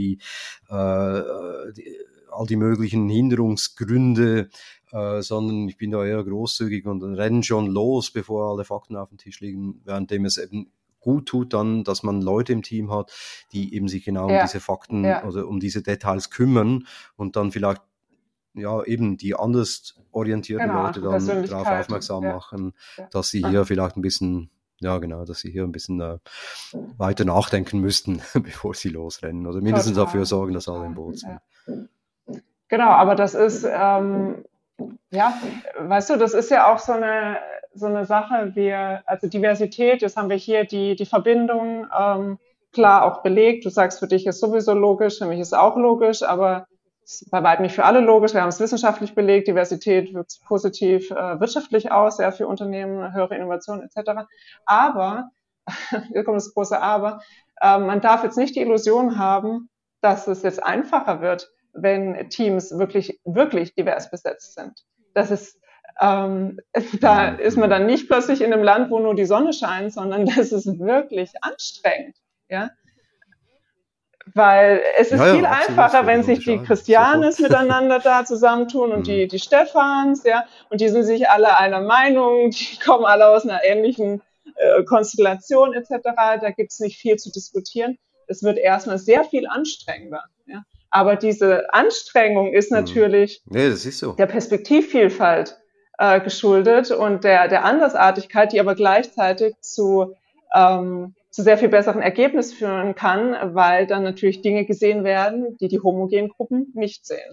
all die möglichen Hinderungsgründe, sondern ich bin da eher großzügig und renne schon los, bevor alle Fakten auf dem Tisch liegen, währenddem es eben gut tut dann, dass man Leute im Team hat, die eben sich genau um diese Fakten oder um diese Details kümmern und dann vielleicht eben die anders orientierten Leute dann darauf aufmerksam machen, dass sie hier vielleicht ein bisschen ja, genau, dass sie hier ein bisschen weiter nachdenken müssten, bevor sie losrennen. Oder mindestens dafür sorgen, dass alle im Boot sind. Ja. Genau, aber das ist, ja, weißt du, das ist ja auch so eine Sache, also Diversität, jetzt haben wir hier die Verbindung, klar auch belegt. Du sagst, für dich ist sowieso logisch, für mich ist auch logisch, aber es ist bei weitem nicht für alle logisch. Wir haben es wissenschaftlich belegt, Diversität wirkt sich positiv wirtschaftlich aus, ja, für Unternehmen, höhere Innovation etc. Aber, hier kommt das große Aber, man darf jetzt nicht die Illusion haben, dass es jetzt einfacher wird, wenn Teams wirklich, wirklich divers besetzt sind. Das ist, da ist man dann nicht plötzlich in einem Land, wo nur die Sonne scheint, sondern das ist wirklich anstrengend, ja. Weil es ist viel einfacher, wenn sich die Christianes miteinander da zusammentun und die Stephans, ja, und die sind sich alle einer Meinung, die kommen alle aus einer ähnlichen Konstellation etc. Da gibt es nicht viel zu diskutieren. Es wird erstmal sehr viel anstrengender, ja. Aber diese Anstrengung ist natürlich das ist so. der Perspektivvielfalt geschuldet und der Andersartigkeit, die aber gleichzeitig zu sehr viel besseren Ergebnissen führen kann, weil dann natürlich Dinge gesehen werden, die homogenen Gruppen nicht sehen.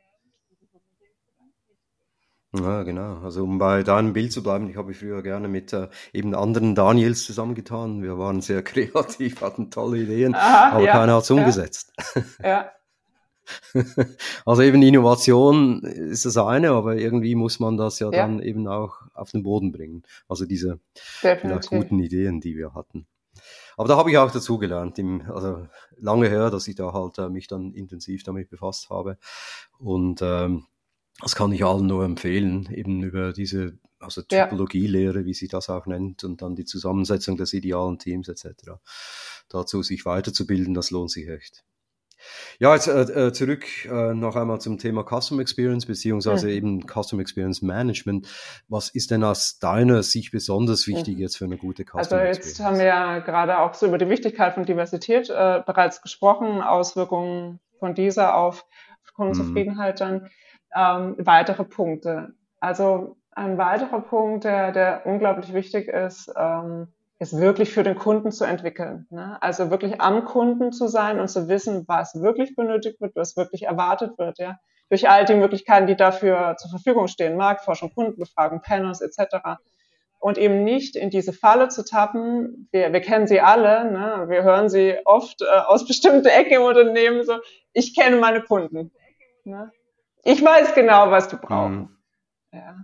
Ja, genau. Also um bei deinem Bild zu bleiben, ich habe mich früher gerne mit eben anderen Daniels zusammengetan. Wir waren sehr kreativ, hatten tolle Ideen, aber keiner hat es umgesetzt. Ja. Also eben Innovation ist das eine, aber irgendwie muss man das ja dann eben auch auf den Boden bringen. Also diese vielleicht guten Ideen, die wir hatten. Aber da habe ich auch dazugelernt, also lange her, dass ich da halt mich dann intensiv damit befasst habe. Und das kann ich allen nur empfehlen, eben über diese Typologielehre, wie sich das auch nennt, und dann die Zusammensetzung des idealen Teams etc. Dazu sich weiterzubilden, das lohnt sich echt. Ja, jetzt zurück noch einmal zum Thema Customer Experience beziehungsweise eben Customer Experience Management. Was ist denn aus deiner Sicht besonders wichtig jetzt für eine gute Customer Experience? Also jetzt haben wir ja gerade auch so über die Wichtigkeit von Diversität bereits gesprochen, Auswirkungen von dieser auf Kundenzufriedenheit dann. Weitere Punkte. Also ein weiterer Punkt, der unglaublich wichtig ist wirklich für den Kunden zu entwickeln. Ne? Also wirklich am Kunden zu sein und zu wissen, was wirklich benötigt wird, was wirklich erwartet wird. Ja? Durch all die Möglichkeiten, die dafür zur Verfügung stehen, Marktforschung, Kundenbefragung, Panels etc. Und eben nicht in diese Falle zu tappen. Wir kennen sie alle, ne? Wir hören sie oft aus bestimmten Ecken im Unternehmen so, ich kenne meine Kunden. Ne? Ich weiß genau, was du brauchst. Ja.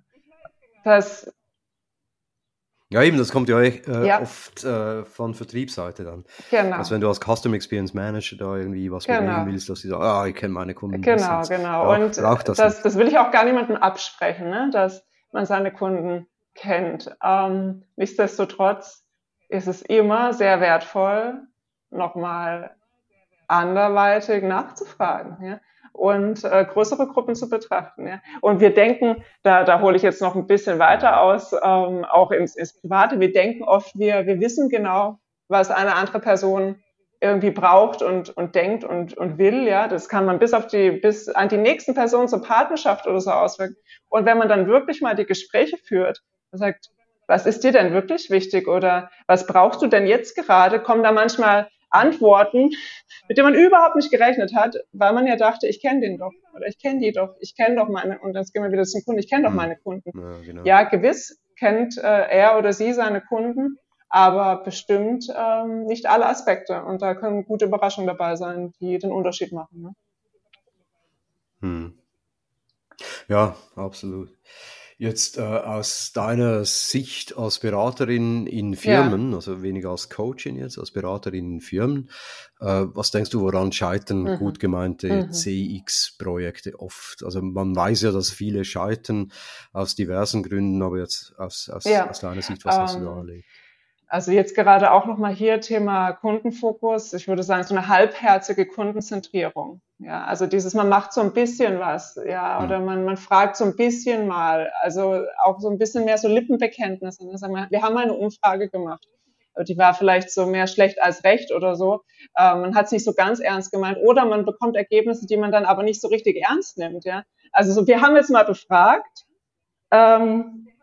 Ja, eben, das kommt ja oft von Vertriebsseite dann. Genau. Also wenn du als Customer Experience Manager da irgendwie was bewegen willst, dass sie sagen, ich kenne meine Kunden. Genau. Und das will ich auch gar niemandem absprechen, ne? Dass man seine Kunden kennt. Nichtsdestotrotz ist es immer sehr wertvoll, nochmal anderweitig nachzufragen. Ja? Und größere Gruppen zu betrachten. Ja. Und wir denken, da hole ich jetzt noch ein bisschen weiter aus, auch ins Private, wir denken oft, wir wissen genau, was eine andere Person irgendwie braucht und denkt und will. Ja. Das kann man bis an die nächsten Personen zur Partnerschaft oder so auswirken. Und wenn man dann wirklich mal die Gespräche führt und sagt, was ist dir denn wirklich wichtig oder was brauchst du denn jetzt gerade, kommen da manchmal Antworten, mit denen man überhaupt nicht gerechnet hat, weil man ja dachte, ich kenne den doch oder ich kenne die doch, ich kenne doch meine, und jetzt gehen wir wieder zum Kunden, ich kenne doch meine Kunden. Ja, genau. Ja, gewiss kennt er oder sie seine Kunden, aber bestimmt nicht alle Aspekte, und da können gute Überraschungen dabei sein, die den Unterschied machen. Ne? Ja, absolut. Jetzt aus deiner Sicht als Beraterin in Firmen, also weniger als Coachin jetzt, als Beraterin in Firmen, was denkst du, woran scheitern gut gemeinte CX-Projekte oft? Also man weiß ja, dass viele scheitern aus diversen Gründen, aber jetzt aus deiner Sicht, was hast du da erlebt? Also jetzt gerade auch nochmal hier Thema Kundenfokus. Ich würde sagen, so eine halbherzige Kundenzentrierung. Ja, also man macht so ein bisschen was, ja, oder man fragt so ein bisschen mal, also auch so ein bisschen mehr so Lippenbekenntnisse. Wir haben mal eine Umfrage gemacht. Die war vielleicht so mehr schlecht als recht oder so. Man hat es nicht so ganz ernst gemeint. Oder man bekommt Ergebnisse, die man dann aber nicht so richtig ernst nimmt, ja. Also wir haben jetzt mal befragt,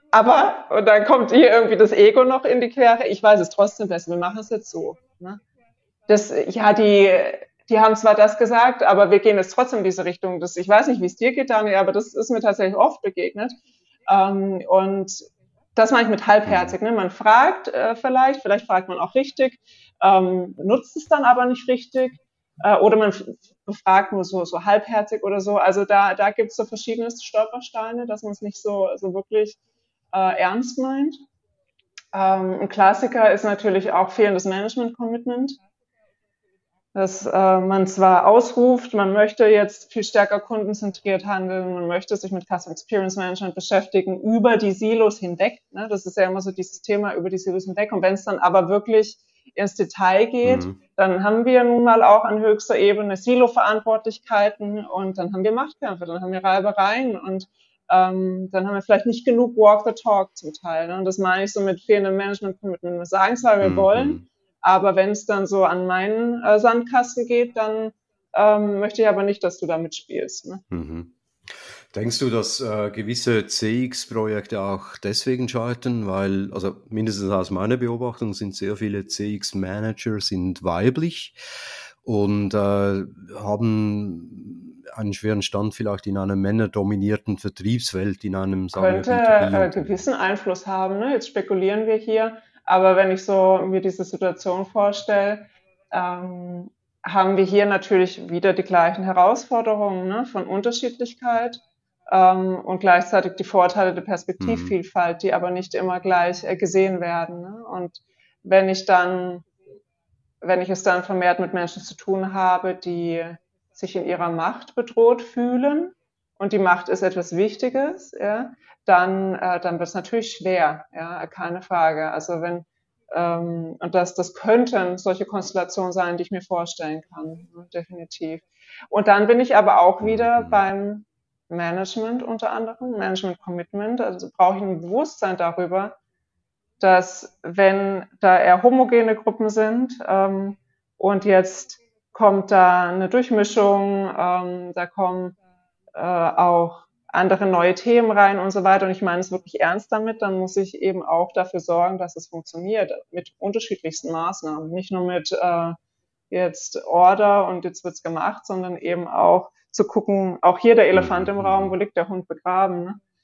Aber, und dann kommt hier irgendwie das Ego noch in die Quere, ich weiß es trotzdem besser, wir machen es jetzt so. Ne? Ja, die haben zwar das gesagt, aber wir gehen jetzt trotzdem in diese Richtung. Ich weiß nicht, wie es dir geht, Daniel, aber das ist mir tatsächlich oft begegnet. Und das meine ich mit halbherzig. Ne? Man fragt vielleicht fragt man auch richtig, nutzt es dann aber nicht richtig. Oder man befragt nur so halbherzig oder so. Also da gibt es so verschiedene Stolpersteine, dass man es nicht so wirklich ernst meint. Ein Klassiker ist natürlich auch fehlendes Management-Commitment, dass man zwar ausruft, man möchte jetzt viel stärker kundenzentriert handeln, man möchte sich mit Customer Experience Management beschäftigen, über die Silos hinweg. Ne? Das ist ja immer so dieses Thema, über die Silos hinweg. Und wenn es dann aber wirklich ins Detail geht, dann haben wir nun mal auch an höchster Ebene Silo-Verantwortlichkeiten und dann haben wir Machtkämpfe, dann haben wir Reibereien und dann haben wir vielleicht nicht genug Walk the Talk zum Teil. Ne? Und das meine ich so mit fehlendem Management-Commitment. Wir sagen zwar, wir wollen, aber wenn es dann so an meinen Sandkasten geht, dann möchte ich aber nicht, dass du da mitspielst. Ne? Denkst du, dass gewisse CX-Projekte auch deswegen scheitern? Weil, also mindestens aus meiner Beobachtung sind sehr viele CX-Manager sind weiblich und haben einen schweren Stand vielleicht in einer männerdominierten Vertriebswelt, in einem, sagen wir, könnte gewissen Einfluss haben. Ne? Jetzt spekulieren wir hier. Aber wenn ich so mir diese Situation vorstelle, haben wir hier natürlich wieder die gleichen Herausforderungen, ne, von Unterschiedlichkeit und gleichzeitig die Vorteile der Perspektivvielfalt, die aber nicht immer gleich gesehen werden. Ne? Und wenn ich es dann vermehrt mit Menschen zu tun habe, die sich in ihrer Macht bedroht fühlen, und die Macht ist etwas Wichtiges, ja, dann wird es natürlich schwer, ja, keine Frage. Also und das könnten solche Konstellationen sein, die ich mir vorstellen kann, definitiv. Und dann bin ich aber auch wieder beim Management unter anderem, Management Commitment. Also brauche ich ein Bewusstsein darüber, dass wenn da eher homogene Gruppen sind und jetzt kommt da eine Durchmischung, da kommen auch andere neue Themen rein und so weiter. Und ich meine es wirklich ernst damit, dann muss ich eben auch dafür sorgen, dass es funktioniert mit unterschiedlichsten Maßnahmen. Nicht nur mit jetzt Order und jetzt wird's gemacht, sondern eben auch zu gucken, auch hier der Elefant im Raum, wo liegt der Hund begraben?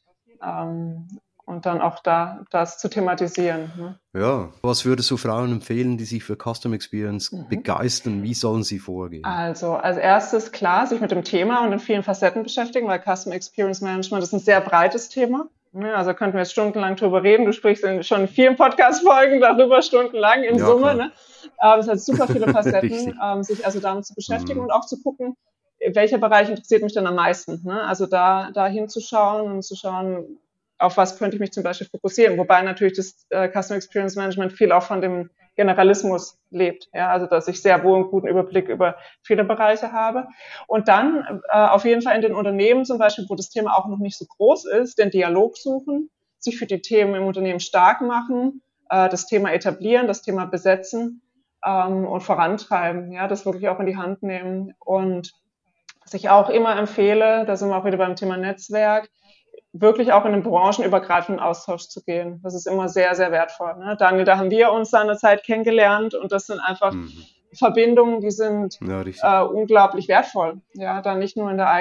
Ne? Und dann auch das zu thematisieren. Ne? Ja, was würdest du Frauen empfehlen, die sich für Custom Experience begeistern? Wie sollen sie vorgehen? Also als erstes klar, sich mit dem Thema und den vielen Facetten beschäftigen, weil Custom Experience Management ist ein sehr breites Thema. Also könnten wir jetzt stundenlang drüber reden. Du sprichst schon in vielen Podcast-Folgen darüber, stundenlang in Summe. Ne? Es hat super viele Facetten, sich also damit zu beschäftigen und auch zu gucken, welcher Bereich interessiert mich denn am meisten. Ne? Also da hinzuschauen und zu schauen, auf was könnte ich mich zum Beispiel fokussieren. Wobei natürlich das Customer Experience Management viel auch von dem Generalismus lebt. Ja? Also dass ich sehr wohl einen guten Überblick über viele Bereiche habe. Und dann auf jeden Fall in den Unternehmen zum Beispiel, wo das Thema auch noch nicht so groß ist, den Dialog suchen, sich für die Themen im Unternehmen stark machen, das Thema etablieren, das Thema besetzen und vorantreiben. Ja? Das wirklich auch in die Hand nehmen. Und was ich auch immer empfehle, da sind wir auch wieder beim Thema Netzwerk, wirklich auch in den branchenübergreifenden Austausch zu gehen. Das ist immer sehr, sehr wertvoll. Ne? Daniel, da haben wir uns seinerzeit kennengelernt und das sind einfach Verbindungen, die sind unglaublich wertvoll. Ja, dann nicht nur in der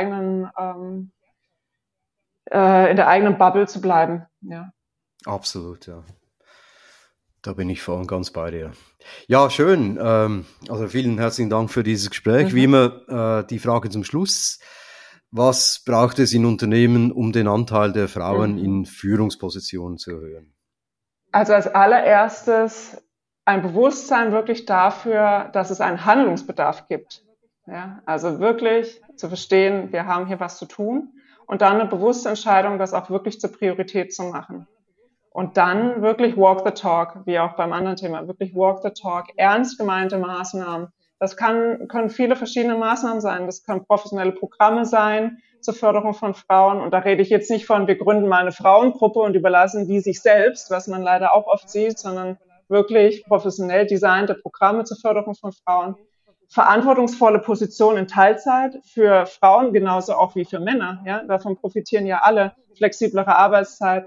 eigenen Bubble zu bleiben. Ja. Absolut, ja. Da bin ich voll und ganz bei dir. Ja, schön. Also vielen herzlichen Dank für dieses Gespräch. Wie immer die Frage zum Schluss. Was braucht es in Unternehmen, um den Anteil der Frauen in Führungspositionen zu erhöhen? Also als allererstes ein Bewusstsein wirklich dafür, dass es einen Handlungsbedarf gibt. Ja, also wirklich zu verstehen, wir haben hier was zu tun und dann eine bewusste Entscheidung, das auch wirklich zur Priorität zu machen. Und dann wirklich walk the talk, wie auch beim anderen Thema, wirklich walk the talk, ernst gemeinte Maßnahmen. Das können viele verschiedene Maßnahmen sein. Das können professionelle Programme sein zur Förderung von Frauen. Und da rede ich jetzt nicht von, wir gründen mal eine Frauengruppe und überlassen die sich selbst, was man leider auch oft sieht, sondern wirklich professionell designte Programme zur Förderung von Frauen. Verantwortungsvolle Position in Teilzeit für Frauen, genauso auch wie für Männer. Ja? Davon profitieren ja alle. Flexiblere Arbeitszeiten,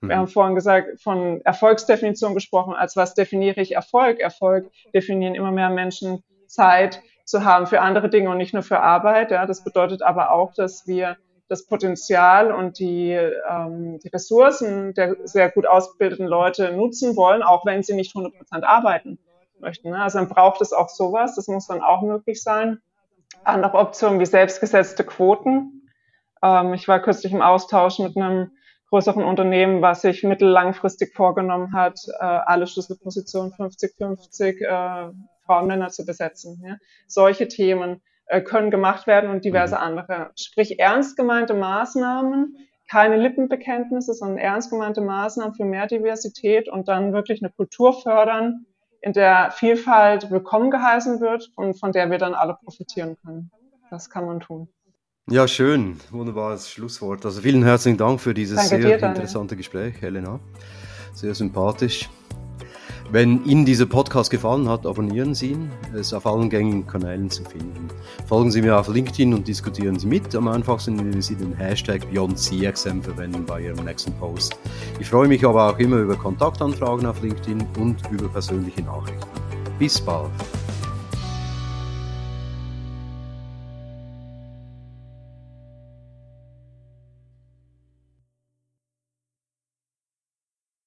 Wir haben vorhin gesagt, von Erfolgsdefinition gesprochen, als was definiere ich Erfolg? Erfolg definieren immer mehr Menschen Zeit zu haben für andere Dinge und nicht nur für Arbeit. Ja, das bedeutet aber auch, dass wir das Potenzial und die Ressourcen der sehr gut ausgebildeten Leute nutzen wollen, auch wenn sie nicht 100% arbeiten möchten. Ne? Also dann braucht es auch sowas, das muss dann auch möglich sein. Andere Optionen wie selbstgesetzte Quoten. Ich war kürzlich im Austausch mit einem größeren Unternehmen, was sich mittellangfristig vorgenommen hat, alle Schlüsselpositionen 50-50 Frauen, Männer zu besetzen. Ja. Solche Themen können gemacht werden und diverse andere. Sprich, ernst gemeinte Maßnahmen, keine Lippenbekenntnisse, sondern ernst gemeinte Maßnahmen für mehr Diversität und dann wirklich eine Kultur fördern, in der Vielfalt willkommen geheißen wird und von der wir dann alle profitieren können. Das kann man tun. Ja, schön. Wunderbares Schlusswort. Also vielen herzlichen Dank für dieses sehr interessante Gespräch, Helena. Sehr sympathisch. Wenn Ihnen dieser Podcast gefallen hat, abonnieren Sie ihn. Er ist auf allen gängigen Kanälen zu finden. Folgen Sie mir auf LinkedIn und diskutieren Sie mit. Am einfachsten, indem Sie den Hashtag BeyondCXM verwenden bei Ihrem nächsten Post. Ich freue mich aber auch immer über Kontaktanfragen auf LinkedIn und über persönliche Nachrichten. Bis bald.